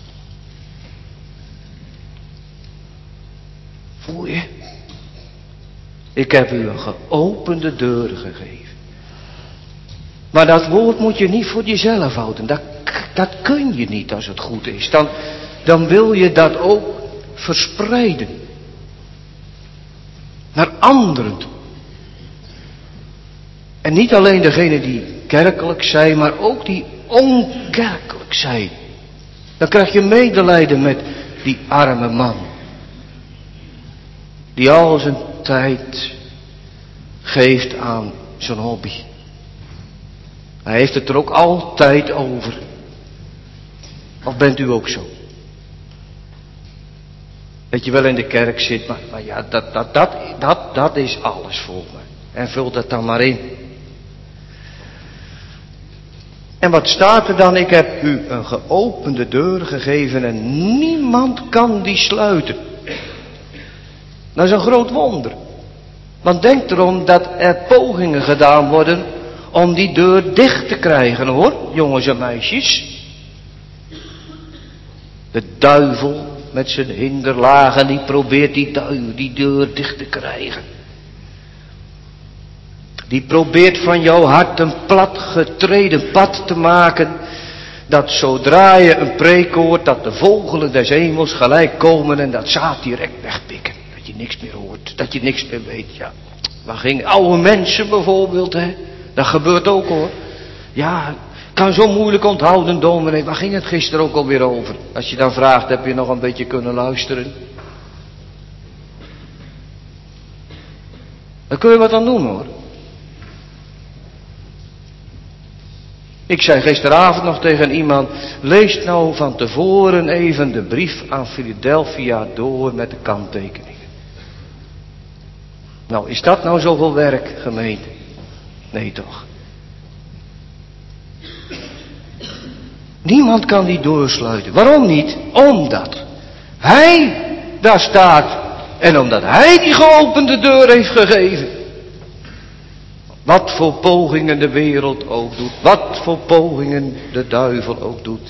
Voel je? Ik heb u een geopende deur gegeven. Maar dat woord moet je niet voor jezelf houden. Dat kun je niet als het goed is. Dan wil je dat ook verspreiden. Naar anderen toe. En niet alleen degenen die kerkelijk zijn, maar ook die onkerkelijk zijn. Dan krijg je medelijden met die arme man. Die al zijn tijd geeft aan zijn hobby. Hij heeft het er ook altijd over. Of bent u ook zo? Dat je wel in de kerk zit, maar ja, dat is alles voor me. En vul dat dan maar in. En wat staat er dan? Ik heb u een geopende deur gegeven en niemand kan die sluiten. Dat is een groot wonder. Want denk erom dat er pogingen gedaan worden om die deur dicht te krijgen, hoor, jongens en meisjes. De duivel met zijn hinderlagen, die probeert die deur dicht te krijgen. Die probeert van jouw hart een platgetreden pad te maken, dat zodra je een preek hoort, dat de vogelen des hemels gelijk komen en dat zaad direct wegpikken. Dat je niks meer hoort, dat je niks meer weet, ja. Waar ging oude mensen bijvoorbeeld, hè? Dat gebeurt ook, hoor. Ja, ik kan zo moeilijk onthouden, dominee. Waar ging het gisteren ook alweer over? Als je dan vraagt, heb je nog een beetje kunnen luisteren? Dan kun je wat aan doen, hoor. Ik zei gisteravond nog tegen iemand, lees nou van tevoren even de brief aan Philadelphia door met de kanttekeningen. Nou, is dat nou zoveel werk, gemeente? Nee, toch? Niemand kan die doorsluiten. Waarom niet? Omdat hij daar staat en omdat hij die geopende deur heeft gegeven. Wat voor pogingen de wereld ook doet. Wat voor pogingen de duivel ook doet.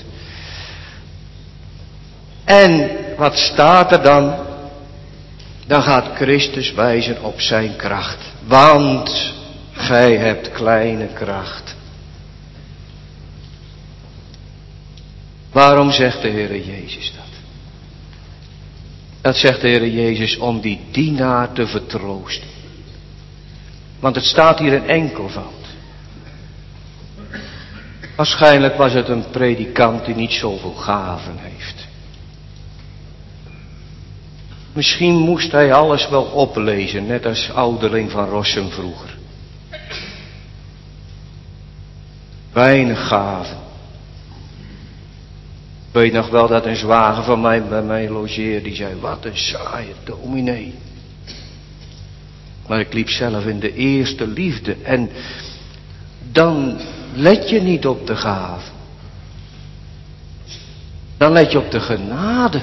En wat staat er dan? Dan gaat Christus wijzen op zijn kracht. Want gij hebt kleine kracht. Waarom zegt de Heere Jezus dat? Dat zegt de Heere Jezus om die dienaar te vertroosten. Want het staat hier in enkelvoud. Waarschijnlijk was het een predikant die niet zoveel gaven heeft. Misschien moest hij alles wel oplezen, net als ouderling van Rossum vroeger. Weinig gaven. Ik weet nog wel dat een zwager van mij bij mij logeerde, die zei, wat een saaie dominee. Maar ik liep zelf in de eerste liefde en dan let je niet op de gave. Dan let je op de genade.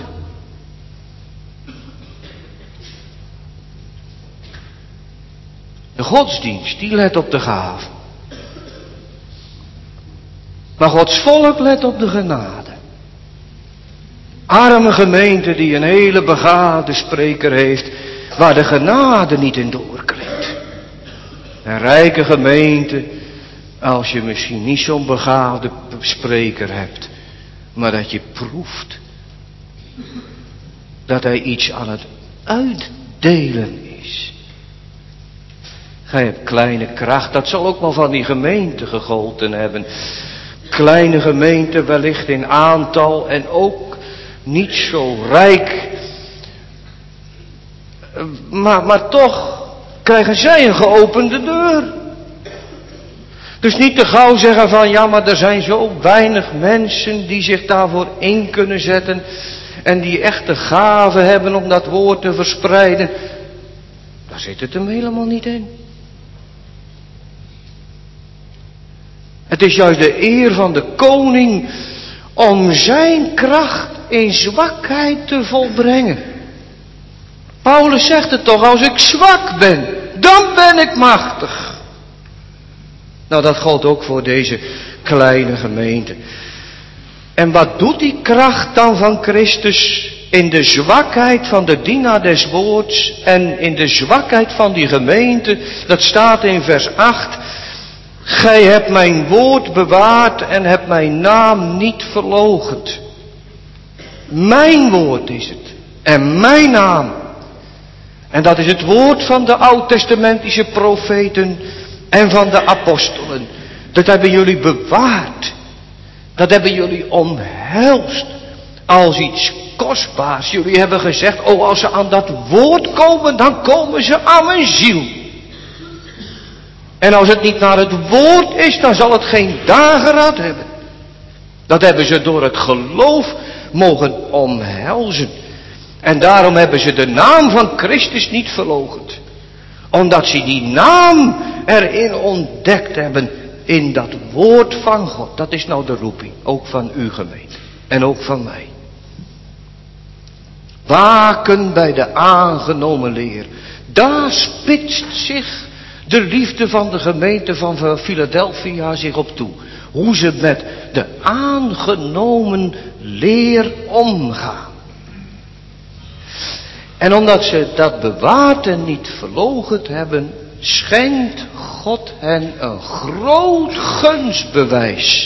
De godsdienst, die let op de gave. Maar Gods volk let op de genade. Arme gemeente die een hele begaafde spreker heeft, waar de genade niet in doorklinkt. Een rijke gemeente, als je misschien niet zo'n begaafde spreker hebt, maar dat je proeft dat hij iets aan het uitdelen is. Gij hebt kleine kracht, dat zal ook wel van die gemeente gegolten hebben. Kleine gemeente wellicht in aantal en ook niet zo rijk. Maar toch krijgen zij een geopende deur. Dus niet te gauw zeggen van ja, maar er zijn zo weinig mensen die zich daarvoor in kunnen zetten. En die echte gave hebben om dat woord te verspreiden. Daar zit het hem helemaal niet in. Het is juist de eer van de koning om zijn kracht in zwakheid te volbrengen. Paulus zegt het toch, als ik zwak ben, dan ben ik machtig. Nou, dat geldt ook voor deze kleine gemeente. En wat doet die kracht dan van Christus in de zwakheid van de dienaar des woords en in de zwakheid van die gemeente? Dat staat in vers 8. Gij hebt mijn woord bewaard en hebt mijn naam niet verloochend. Mijn woord is het. En mijn naam. En dat is het woord van de oud-testamentische profeten en van de apostelen. Dat hebben jullie bewaard. Dat hebben jullie omhelst als iets kostbaars. Jullie hebben gezegd, oh, als ze aan dat woord komen, dan komen ze aan mijn ziel. En als het niet naar het woord is, dan zal het geen dageraad hebben. Dat hebben ze door het geloof mogen omhelzen. En daarom hebben ze de naam van Christus niet verloochend. Omdat ze die naam erin ontdekt hebben in dat woord van God. Dat is nou de roeping, ook van uw gemeente. En ook van mij. Waken bij de aangenomen leer. Daar spitst zich de liefde van de gemeente van Philadelphia zich op toe. Hoe ze met de aangenomen leer omgaan. En omdat ze dat bewaard en niet verloochend hebben, schenkt God hen een groot gunstbewijs.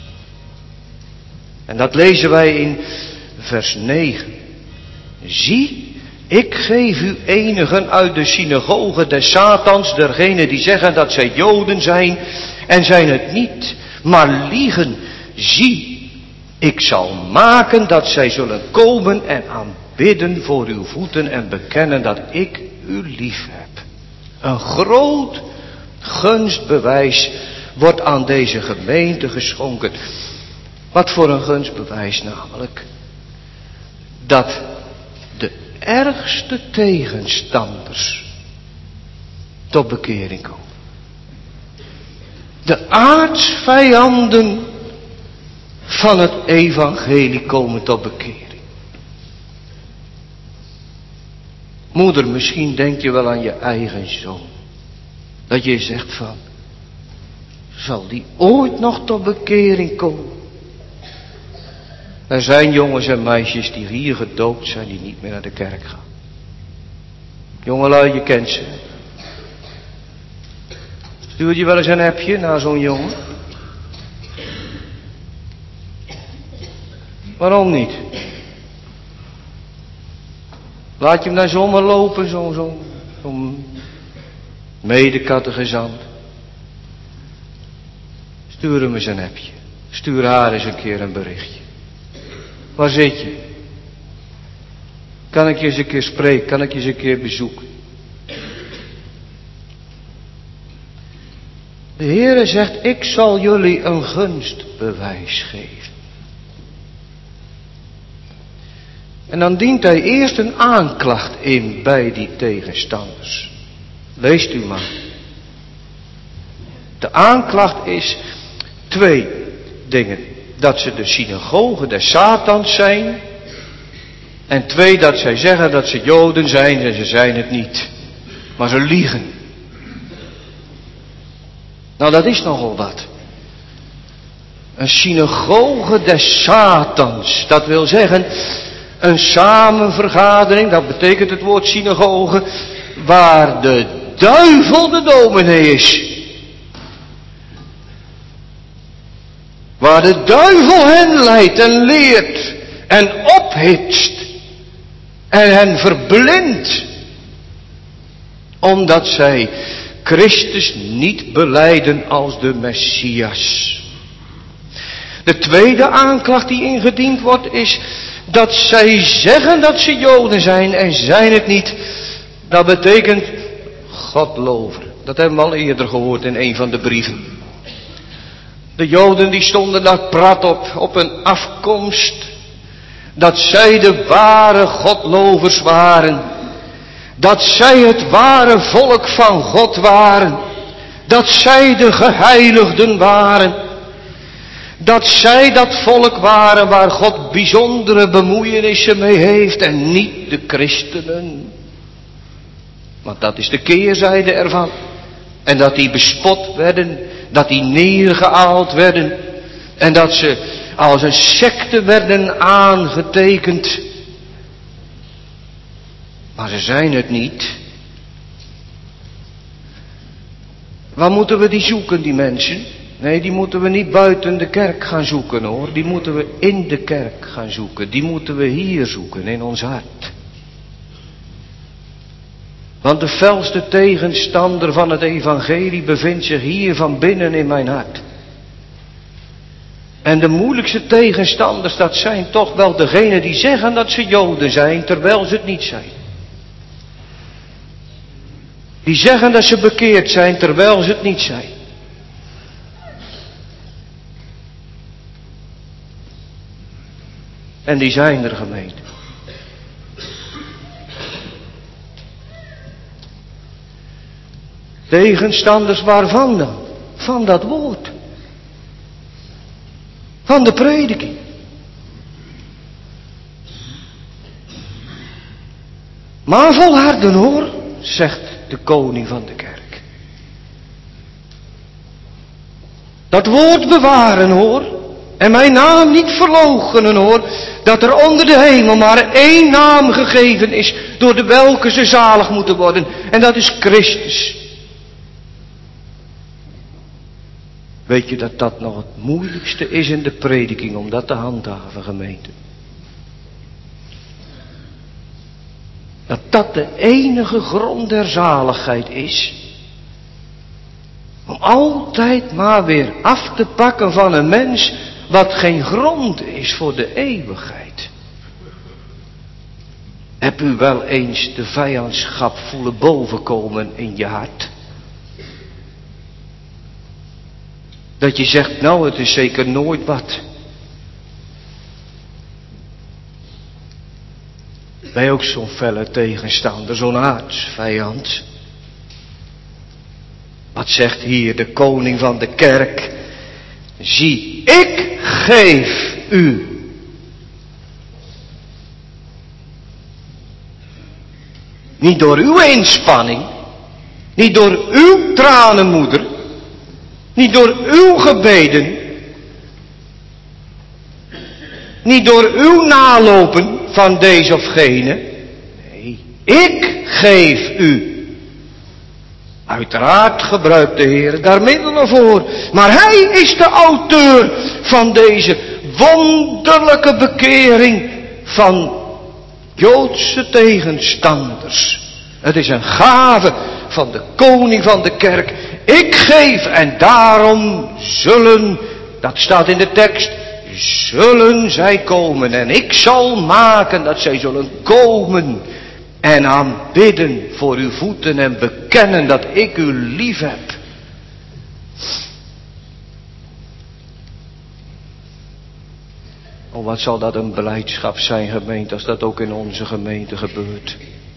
En dat lezen wij in vers 9. Zie, ik geef u enigen uit de synagoge des Satans, dergenen die zeggen dat zij Joden zijn en zijn het niet, maar liegen. Zie, ik zal maken dat zij zullen komen en aanbidden voor uw voeten en bekennen dat ik u lief heb. Een groot gunstbewijs wordt aan deze gemeente geschonken. Wat voor een gunstbewijs namelijk? Dat de ergste tegenstanders tot bekering komen. De aartsvijanden van het evangelie komen tot bekering. Moeder, misschien denk je wel aan je eigen zoon. Dat je zegt van, zal die ooit nog tot bekering komen? Er zijn jongens en meisjes die hier gedoopt zijn, die niet meer naar de kerk gaan. Jongelui, je kent ze. Stuur je wel eens een appje naar zo'n jongen? Waarom niet? Laat je hem dan zomaar lopen, zo'n medecatechizant. Stuur hem eens een appje. Stuur haar eens een keer een berichtje. Waar zit je? Kan ik je eens een keer spreken? Kan ik je eens een keer bezoeken? De Heere zegt, ik zal jullie een gunstbewijs geven. En dan dient hij eerst een aanklacht in bij die tegenstanders. Leest u maar. De aanklacht is 2 dingen. Dat ze de synagoge des Satans zijn. En 2, dat zij zeggen dat ze Joden zijn en ze zijn het niet. Maar ze liegen. Nou, dat is nogal wat. Een synagoge des Satans. Dat wil zeggen, een samenvergadering, dat betekent het woord synagoge, waar de duivel de dominee is. Waar de duivel hen leidt en leert en ophitst en hen verblindt. Omdat zij Christus niet belijden als de Messias. De tweede aanklacht die ingediend wordt is dat zij zeggen dat ze Joden zijn en zijn het niet. Dat betekent godlover. Dat hebben we al eerder gehoord in een van de brieven. De Joden die stonden daar prat op een afkomst. Dat zij de ware godlovers waren. Dat zij het ware volk van God waren. Dat zij de geheiligden waren. Dat zij dat volk waren waar God bijzondere bemoeienissen mee heeft en niet de christenen. Want dat is de keerzijde ervan. En dat die bespot werden, dat die neergehaald werden. En dat ze als een secte werden aangetekend. Maar ze zijn het niet. Waar moeten we die zoeken, die mensen? Nee, die moeten we niet buiten de kerk gaan zoeken, hoor. Die moeten we in de kerk gaan zoeken. Die moeten we hier zoeken, in ons hart. Want de felste tegenstander van het evangelie bevindt zich hier van binnen in mijn hart. En de moeilijkste tegenstanders, dat zijn toch wel degenen die zeggen dat ze Joden zijn, terwijl ze het niet zijn. Die zeggen dat ze bekeerd zijn, terwijl ze het niet zijn. En die zijn er, gemeente. Tegenstanders waarvan dan? Van dat woord. Van de prediking. Maar volharden, hoor, zegt de koning van de kerk. Dat woord bewaren, hoor. En mijn naam niet verloochenen, hoor. Dat er onder de hemel maar één naam gegeven is, door de welke ze zalig moeten worden. En dat is Christus. Weet je dat dat nog het moeilijkste is in de prediking, om dat te handhaven, gemeente? Dat dat de enige grond der zaligheid is. Om altijd maar weer af te pakken van een mens wat geen grond is voor de eeuwigheid. Heb u wel eens de vijandschap voelen bovenkomen in je hart? Dat je zegt, nou, het is zeker nooit wat. Ben je ook zo'n felle tegenstander, zo'n aardsvijand? Wat zegt hier de koning van de kerk? Zie, ik geef u. Niet door uw inspanning, niet door uw tranenmoeder, niet door uw gebeden, niet door uw nalopen van deze of gene. Nee, ik geef u. Uiteraard gebruikt de Heer daar middelen voor. Maar Hij is de auteur van deze wonderlijke bekering van Joodse tegenstanders. Het is een gave van de koning van de kerk. Ik geef en daarom zullen, dat staat in de tekst, zullen zij komen. En ik zal maken dat zij zullen komen en aanbidden voor uw voeten en bekennen dat ik u lief heb. Oh, wat zal dat een blijdschap zijn, gemeente, als dat ook in onze gemeente gebeurt.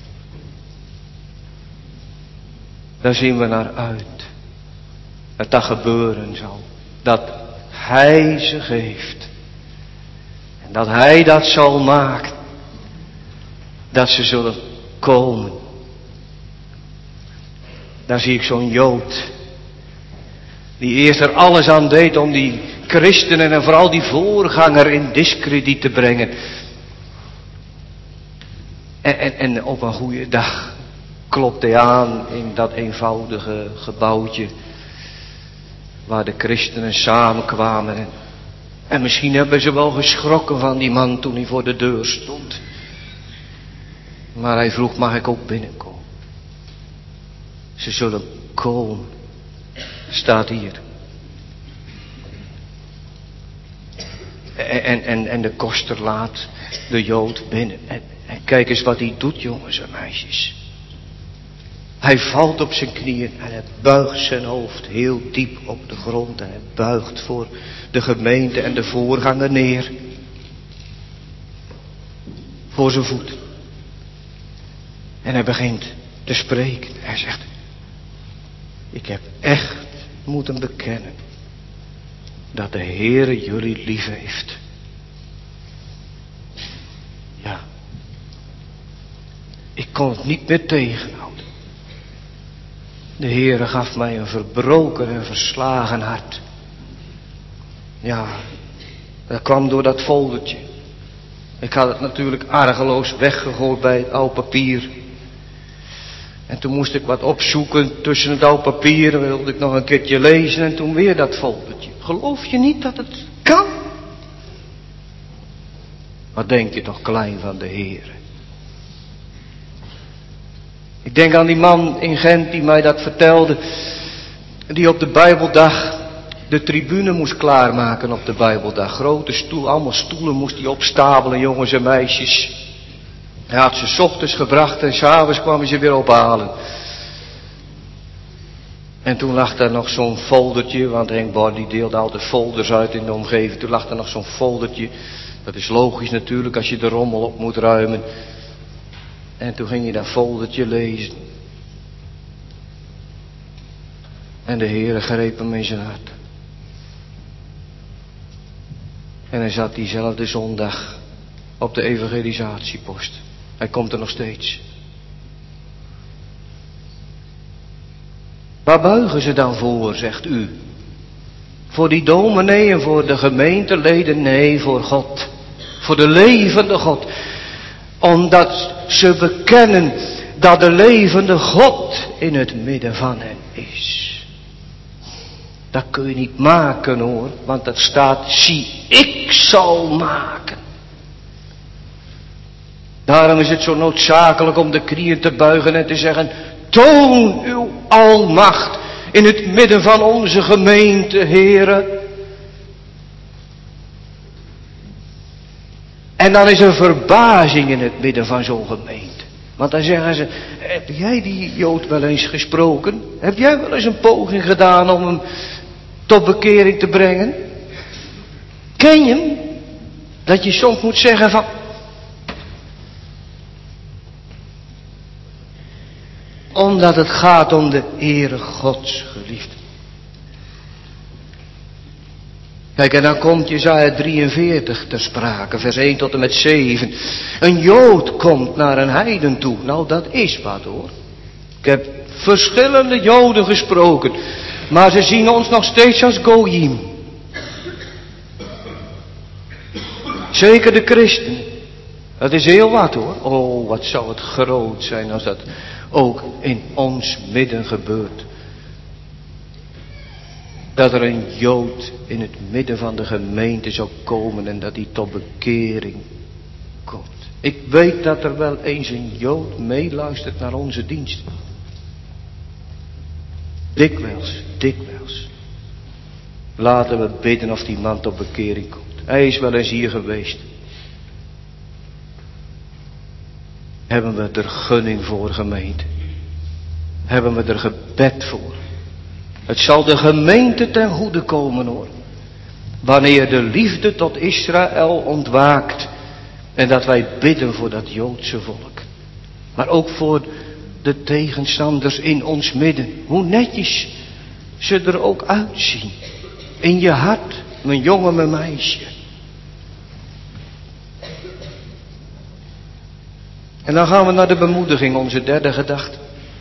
Daar zien we naar uit. Dat dat gebeuren zal. Dat Hij ze geeft. En dat Hij dat zal maken. Dat ze zullen komen. Daar zie ik zo'n Jood. Die eerst er alles aan deed om die christenen en vooral die voorganger in diskrediet te brengen. En op een goede dag klopt hij aan in dat eenvoudige gebouwtje waar de christenen samenkwamen. En misschien hebben ze wel geschrokken van die man toen hij voor de deur stond. Maar hij vroeg, mag ik ook binnenkomen? Ze zullen komen. Staat hier. En de koster laat de Jood binnen. En kijk eens wat hij doet, jongens en meisjes. Hij valt op zijn knieën en hij buigt zijn hoofd heel diep op de grond. En hij buigt voor de gemeente en de voorganger neer. Voor zijn voet. En hij begint te spreken. Hij zegt, ik heb echt moeten bekennen dat de Heere jullie lief heeft. Ja. Ik kon het niet meer tegenhouden. De Heere gaf mij een verbroken en verslagen hart. Ja. Dat kwam door dat foldertje. Ik had het natuurlijk argeloos weggegooid bij het oude papier. En toen moest ik wat opzoeken tussen het oude papier. En wilde ik nog een keertje lezen en toen weer dat foldertje. Geloof je niet dat het kan? Wat denk je toch klein van de Heer? Ik denk aan die man in Gent die mij dat vertelde. Die op de Bijbeldag de tribune moest klaarmaken op de Bijbeldag. Grote stoel, allemaal stoelen moest hij opstapelen, jongens en meisjes. Hij had ze 's ochtends gebracht en 's avonds kwamen ze weer ophalen. En toen lag daar nog zo'n foldertje, want Henk Bar die deelde altijd folders uit in de omgeving. Toen lag er nog zo'n foldertje. Dat is logisch natuurlijk als je de rommel op moet ruimen. En toen ging je dat foldertje lezen. En de Heere greep hem in zijn hart. En hij zat diezelfde zondag op de evangelisatiepost. Hij komt er nog steeds. Waar buigen ze dan voor, zegt u? Voor die dominee en voor de gemeenteleden? Nee, voor God. Voor de levende God. Omdat ze bekennen dat de levende God in het midden van hen is. Dat kun je niet maken hoor, want dat staat, zie ik zal maken. Daarom is het zo noodzakelijk om de knieën te buigen en te zeggen, toon uw almacht in het midden van onze gemeente, Heere. En dan is er verbazing in het midden van zo'n gemeente. Want dan zeggen ze, heb jij die Jood wel eens gesproken? Heb jij wel eens een poging gedaan om hem tot bekering te brengen? Ken je hem? Dat je soms moet zeggen van, omdat het gaat om de Heere Gods geliefde. Kijk, en dan komt Jesaja 43 ter sprake, vers 1 tot en met 7. Een Jood komt naar een heiden toe. Nou, dat is wat hoor. Ik heb verschillende Joden gesproken, maar ze zien ons nog steeds als Goyim. Zeker de christen. Dat is heel wat hoor. Oh, wat zou het groot zijn als dat ook in ons midden gebeurt. Dat er een Jood in het midden van de gemeente zou komen en dat hij tot bekering komt. Ik weet dat er wel eens een Jood meeluistert naar onze dienst. Dikwijls, dikwijls. Laten we bidden of die man tot bekering komt. Hij is wel eens hier geweest. Hebben we er gunning voor, gemeente? Hebben we er gebed voor? Het zal de gemeente ten goede komen hoor. Wanneer de liefde tot Israël ontwaakt. En dat wij bidden voor dat Joodse volk. Maar ook voor de tegenstanders in ons midden. Hoe netjes ze er ook uitzien. In je hart, mijn jongen, mijn meisje. En dan gaan we naar de bemoediging, onze derde gedachte.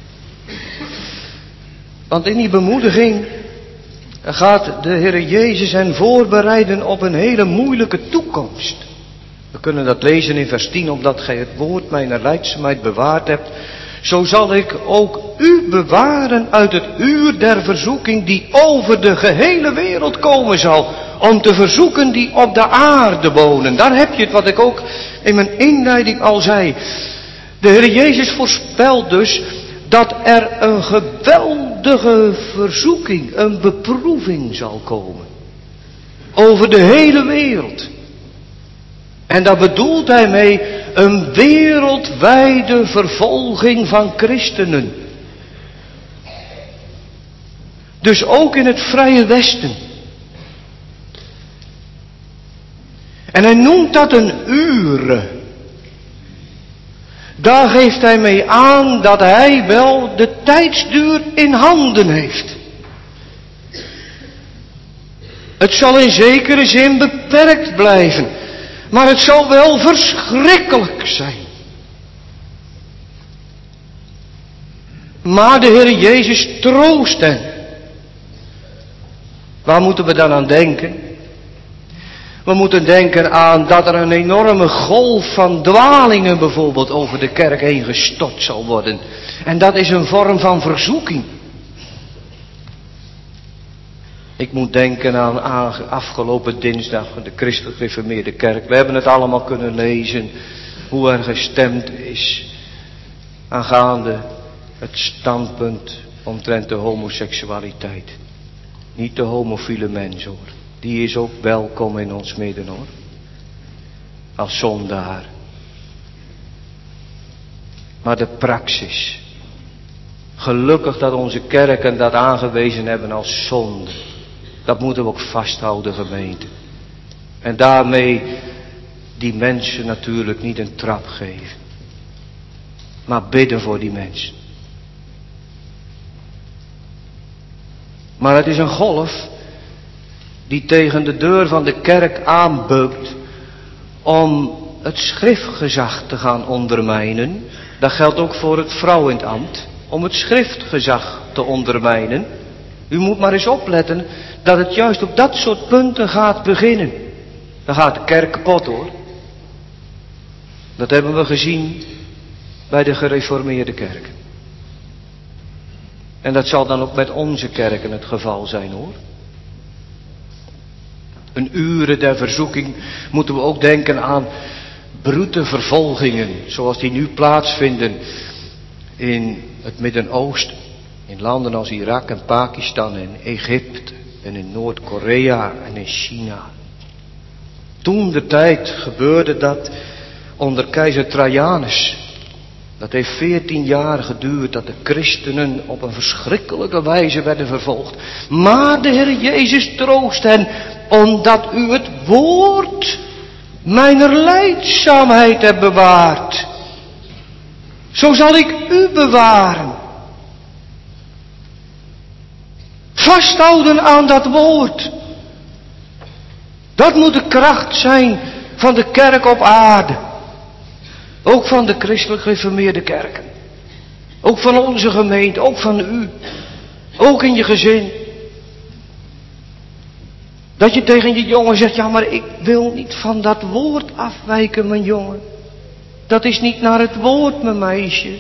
Want in die bemoediging gaat de Heer Jezus hen voorbereiden op een hele moeilijke toekomst. We kunnen dat lezen in vers 10, omdat gij het woord mijner lijdzaamheid bewaard hebt. Zo zal ik ook u bewaren uit het uur der verzoeking die over de gehele wereld komen zal. Om te verzoeken die op de aarde wonen. Daar heb je het wat ik ook in mijn inleiding al zei. De Heer Jezus voorspelt dus dat er een geweldige verzoeking, een beproeving zal komen. Over de hele wereld. En daar bedoelt hij mee een wereldwijde vervolging van christenen. Dus ook in het Vrije Westen. En hij noemt dat een uur. Daar geeft hij mee aan dat hij wel de tijdsduur in handen heeft. Het zal in zekere zin beperkt blijven. Maar het zal wel verschrikkelijk zijn. Maar de Heer Jezus troost hen. Waar moeten we dan aan denken? We moeten denken aan dat er een enorme golf van dwalingen bijvoorbeeld over de kerk heen gestort zal worden. En dat is een vorm van verzoeking. Ik moet denken aan afgelopen dinsdag van de Christelijk Gereformeerde Kerk. We hebben het allemaal kunnen lezen hoe er gestemd is aangaande het standpunt omtrent de homoseksualiteit. Niet de homofiele mens hoor. Die is ook welkom in ons midden hoor. Als zondaar. Maar de praxis. Gelukkig dat onze kerken dat aangewezen hebben als zonde. Dat moeten we ook vasthouden, gemeente. En daarmee die mensen natuurlijk niet een trap geven. Maar bidden voor die mensen. Maar het is een golf die tegen de deur van de kerk aanbeukt om het schriftgezag te gaan ondermijnen. Dat geldt ook voor het vrouw in het ambt. Om het schriftgezag te ondermijnen. U moet maar eens opletten dat het juist op dat soort punten gaat beginnen. Dan gaat de kerk kapot hoor. Dat hebben we gezien bij de gereformeerde kerken. En dat zal dan ook met onze kerken het geval zijn hoor. Een uren der verzoeking moeten we ook denken aan brute vervolgingen. Zoals die nu plaatsvinden in het Midden-Oosten. In landen als Irak en Pakistan en Egypte en in Noord-Korea en in China. Toen de tijd gebeurde dat onder keizer Trajanus. Dat heeft 14 jaar geduurd dat de christenen op een verschrikkelijke wijze werden vervolgd. Maar de Heer Jezus troost hen, omdat u het woord mijner lijdzaamheid hebt bewaard. Zo zal ik u bewaren. Vasthouden aan dat woord. Dat moet de kracht zijn van de kerk op aarde. Ook van de christelijk gereformeerde kerken. Ook van onze gemeente, ook van u. Ook in je gezin. Dat je tegen je jongen zegt, ja maar ik wil niet van dat woord afwijken mijn jongen. Dat is niet naar het woord mijn meisje.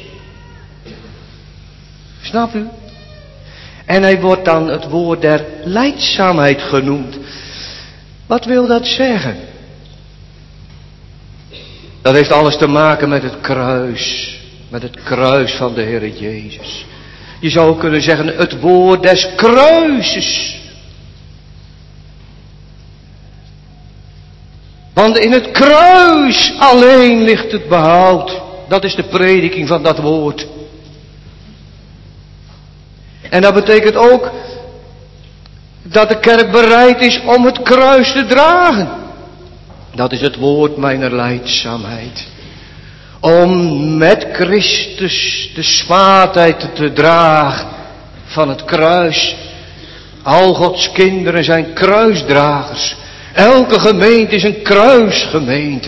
Snap u? En hij wordt dan het woord der lijdzaamheid genoemd. Wat wil dat zeggen? Dat heeft alles te maken met het kruis. Met het kruis van de Heer Jezus. Je zou kunnen zeggen het woord des kruises. Want in het kruis alleen ligt het behoud. Dat is de prediking van dat woord. En dat betekent ook dat de kerk bereid is om het kruis te dragen. Dat is het woord mijner lijdzaamheid. Om met Christus de zwaardheid te dragen van het kruis. Al Gods kinderen zijn kruisdragers. Elke gemeente is een kruisgemeente.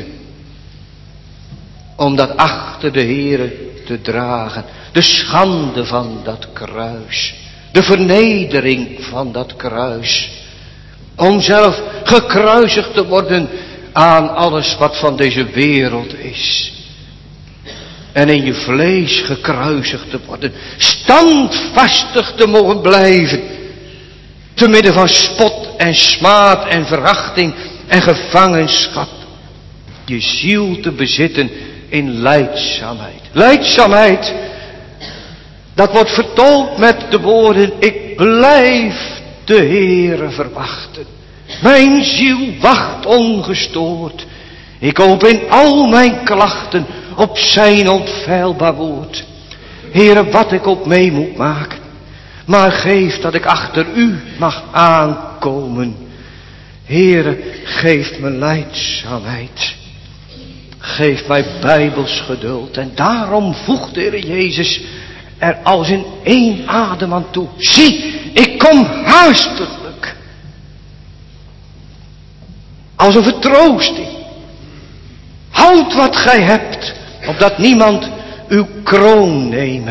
Om dat achter de Here te dragen. De schande van dat kruis. De vernedering van dat kruis. Om zelf gekruisigd te worden aan alles wat van deze wereld is. En in je vlees gekruisigd te worden. Standvastig te mogen blijven. Te midden van spot en smaad en verachting en gevangenschap. Je ziel te bezitten in lijdzaamheid. Lijdzaamheid, dat wordt vertolkt met de woorden, ik blijf de Heere verwachten. Mijn ziel wacht ongestoord. Ik hoop in al mijn klachten op zijn onfeilbaar woord. Heere, wat ik ook mee moet maken. Maar geef dat ik achter u mag aankomen. Heere, geef me lijdzaamheid. Geef mij bijbels geduld. En daarom voegt de Heer Jezus er als in één adem aan toe. Zie, ik kom haastiglijk. Als een vertroosting. Houd wat gij hebt, opdat niemand uw kroon nemen.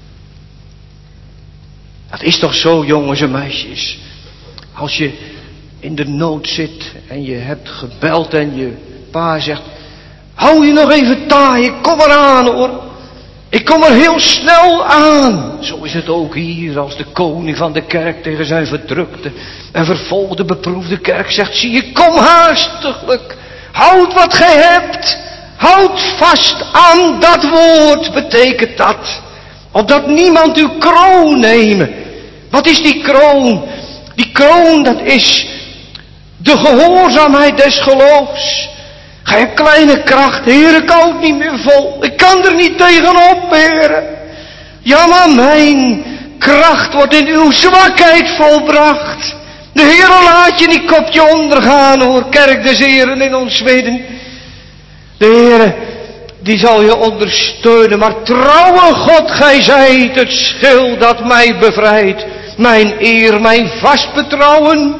Dat is toch zo, jongens en meisjes. Als je in de nood zit en je hebt gebeld en je pa zegt, hou je nog even taai, ik kom eraan hoor. Ik kom er heel snel aan. Zo is het ook hier als de koning van de kerk tegen zijn verdrukte en vervolgde beproefde kerk zegt, zie je, kom haastiglijk. Houd wat gij hebt. Houd vast aan dat woord, betekent dat. Opdat niemand uw kroon nemen. Wat is die kroon? Die kroon, dat is de gehoorzaamheid des geloofs. Gij hebt kleine kracht, Heer, ik houd niet meer vol. Ik kan er niet tegenop, Heer. Ja, maar mijn kracht wordt in uw zwakheid volbracht. De Heer laat je niet kopje ondergaan, hoor, kerk des Heeren in ons midden. De Heer, die zal je ondersteunen, maar trouwe God, gij zijt het schild dat mij bevrijdt. Mijn eer, mijn vast betrouwen.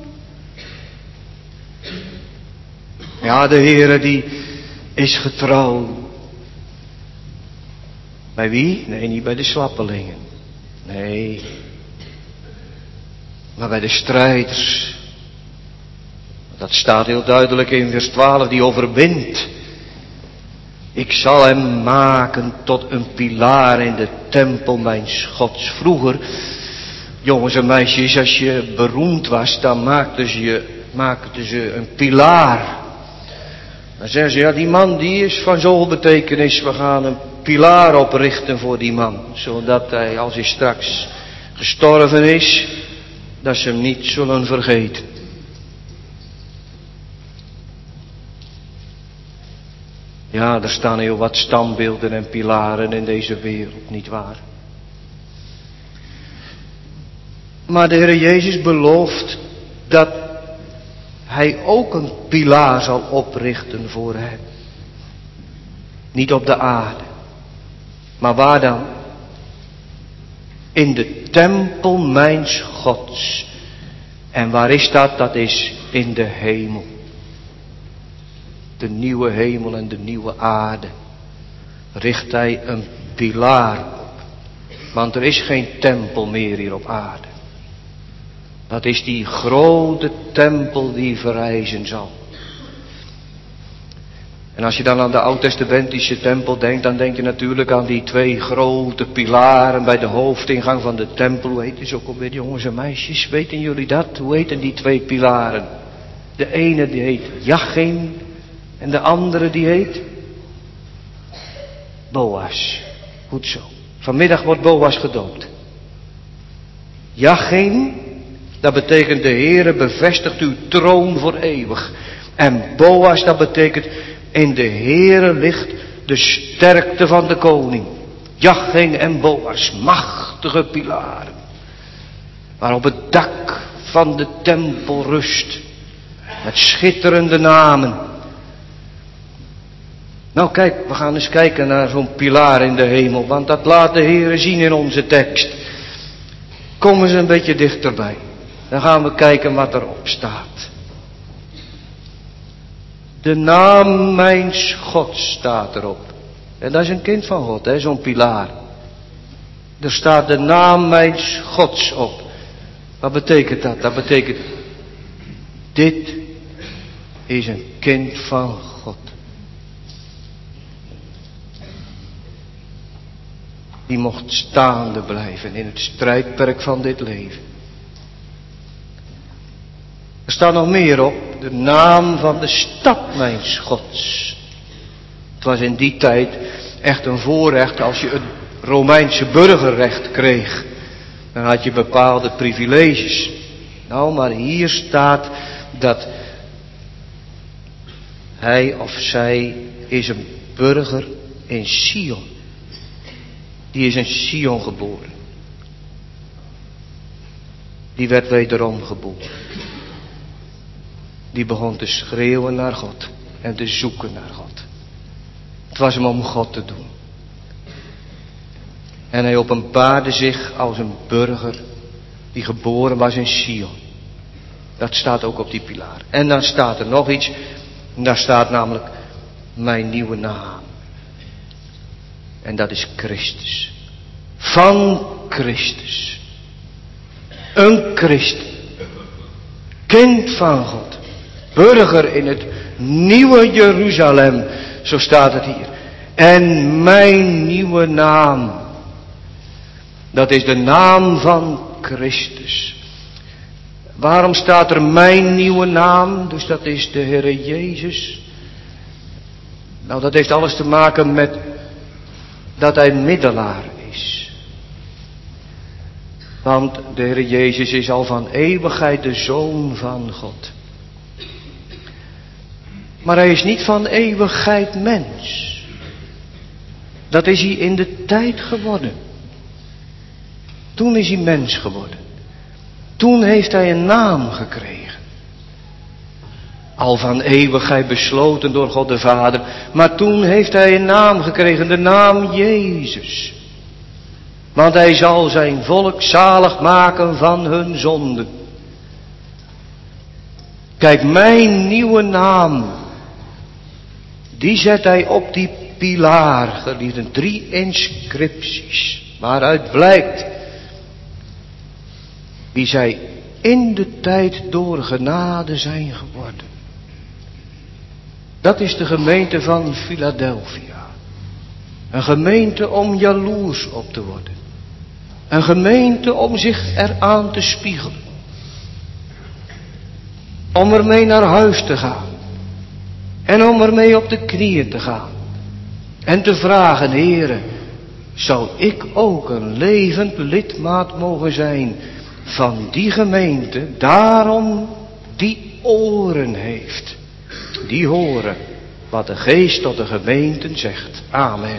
Ja, de Heere die is getrouw. Bij wie? Nee, niet bij de slappelingen. Nee. Maar bij de strijders. Dat staat heel duidelijk in vers 12, die overwint. Ik zal hem maken tot een pilaar in de tempel mijns Gods. Vroeger, jongens en meisjes, als je beroemd was, dan maakten ze een pilaar. Dan zeggen ze, ja, die man die is van zoveel betekenis, we gaan een pilaar oprichten voor die man. Zodat hij, als hij straks gestorven is, dat ze hem niet zullen vergeten. Ja, er staan heel wat standbeelden en pilaren in deze wereld, niet waar? Maar de Heer Jezus belooft dat Hij ook een pilaar zal oprichten voor hem. Niet op de aarde. Maar waar dan? In de tempel mijns Gods. En waar is dat? Dat is in de hemel. De nieuwe hemel en de nieuwe aarde. Richt hij een pilaar op. Want er is geen tempel meer hier op aarde. Dat is die grote tempel die verrijzen zal. En als je dan aan de oud-testamentische tempel denkt, dan denk je natuurlijk aan die 2 grote pilaren bij de hoofdingang van de tempel. Hoe heet het ook alweer, jongens en meisjes? Weten jullie dat? Hoe heten die 2 pilaren? De ene die heet Jachin en de andere die heet Boas. Goed zo. Vanmiddag wordt Boas gedoopt. Jachin, dat betekent de Heere bevestigt uw troon voor eeuwig. En Boas, dat betekent in de Heere ligt de sterkte van de koning. Jachin en Boas, machtige pilaren. Waar op het dak van de tempel rust. Met schitterende namen. Nou kijk, we gaan eens kijken naar zo'n pilaar in de hemel. Want dat laat de Heere zien in onze tekst. Kom eens een beetje dichterbij. Dan gaan we kijken wat erop staat. De naam mijns Gods staat erop. En dat is een kind van God, hè, zo'n pilaar. Er staat de naam mijns Gods op. Wat betekent dat? Dat betekent, dit is een kind van God. Die mocht staande blijven in het strijdperk van dit leven. Er staat nog meer op. De naam van de stad mijns Gods. Het was in die tijd echt een voorrecht als je een Romeinse burgerrecht kreeg. Dan had je bepaalde privileges. Nou, maar hier staat dat hij of zij is een burger in Sion. Die is in Sion geboren. Die werd wederom geboren. Die begon te schreeuwen naar God en te zoeken naar God. Het was hem om God te doen. En hij openbaarde zich als een burger die geboren was in Sion. Dat staat ook op die pilaar. En dan staat er nog iets. En daar staat namelijk mijn nieuwe naam. En dat is Christus. Van Christus. Een Christen. kind van God, burger in het nieuwe Jeruzalem, zo staat het hier. En mijn nieuwe naam, dat is de naam van Christus. Waarom staat er mijn nieuwe naam? Dus dat is de Heere Jezus. Nou, dat heeft alles te maken met dat hij middelaar is. Want de Heere Jezus is al van eeuwigheid de Zoon van God. Maar hij is niet van eeuwigheid mens. Dat is hij in de tijd geworden. Toen is hij mens geworden. Toen heeft hij een naam gekregen. Al van eeuwigheid besloten door God de Vader. Maar toen heeft hij een naam gekregen. De naam Jezus. Want hij zal zijn volk zalig maken van hun zonden. Kijk, mijn nieuwe naam. Die zet hij op die pilaar. Geliefden, 3 inscripties. Waaruit blijkt. Wie zij in de tijd door genade zijn geworden. Dat is de gemeente van Philadelphia. Een gemeente om jaloers op te worden. Een gemeente om zich eraan te spiegelen. Om ermee naar huis te gaan. En om ermee op de knieën te gaan. En te vragen, Heere, zou ik ook een levend lidmaat mogen zijn van die gemeente, daarom die oren heeft. Die horen wat de Geest tot de gemeenten zegt. Amen.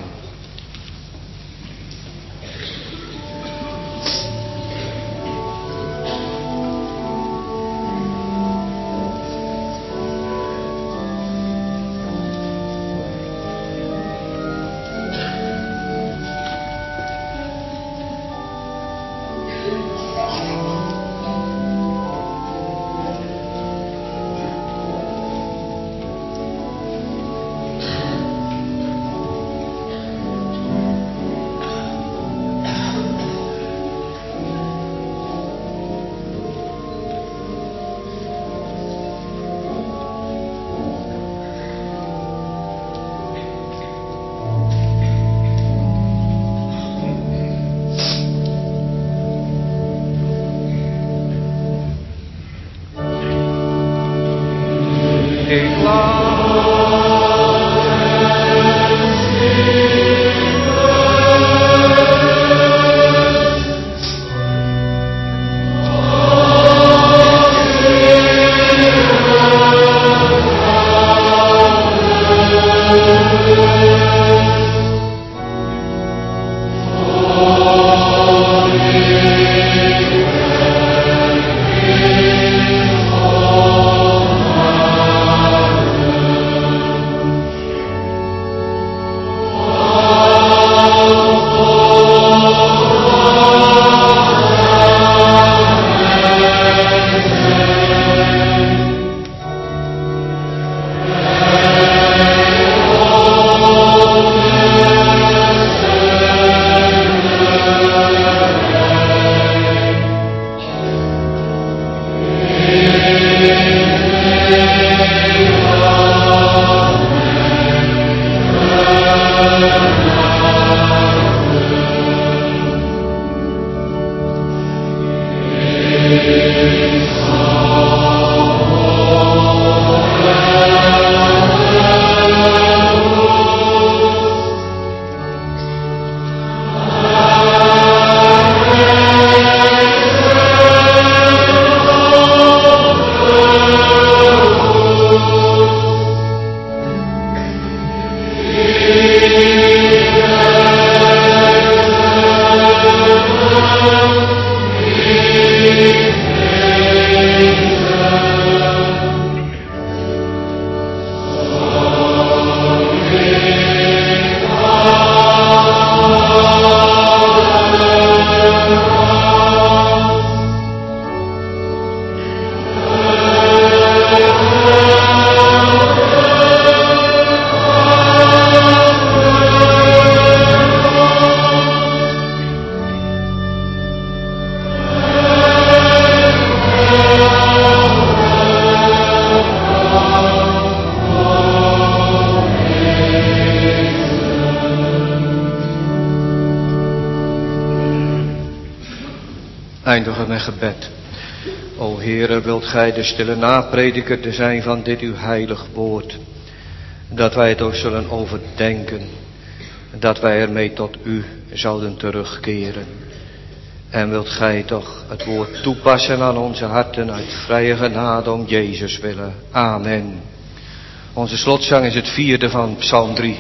gebed. O Heere, wilt gij de stille naprediker te zijn van dit uw heilig woord. Dat wij het ook zullen overdenken. Dat wij ermee tot u zouden terugkeren. En wilt gij toch het woord toepassen aan onze harten uit vrije genade om Jezus willen. Amen. Onze slotzang is het 4e van Psalm 3.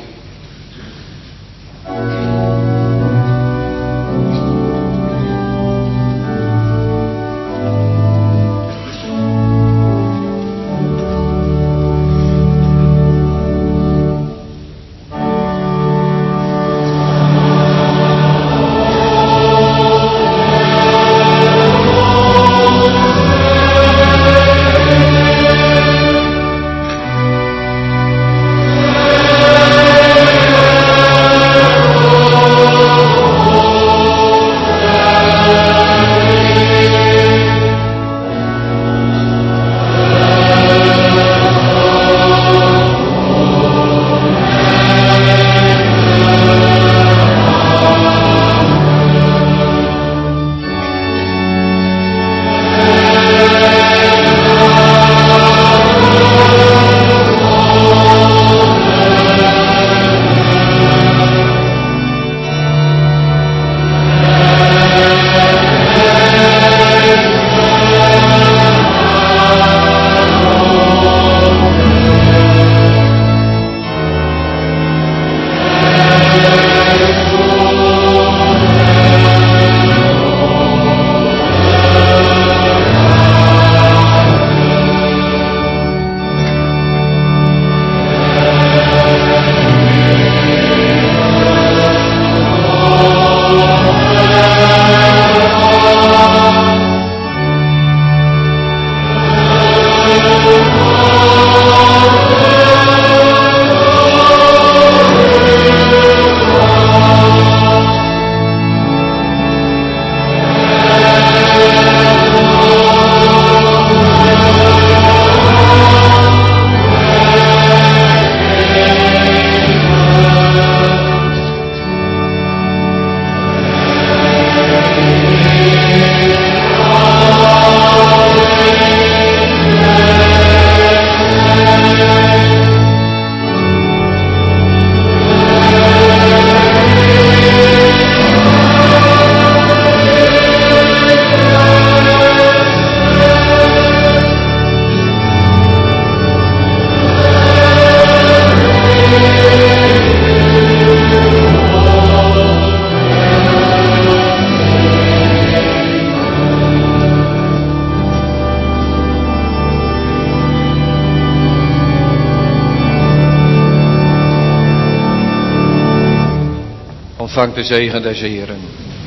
Ontvang de zegen des Heeren.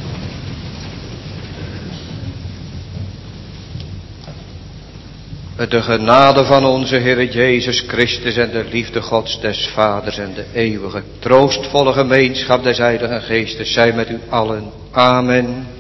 De genade van onze Heer Jezus Christus en de liefde Gods des Vaders en de eeuwige troostvolle gemeenschap des Heiligen Geestes zij met u allen. Amen.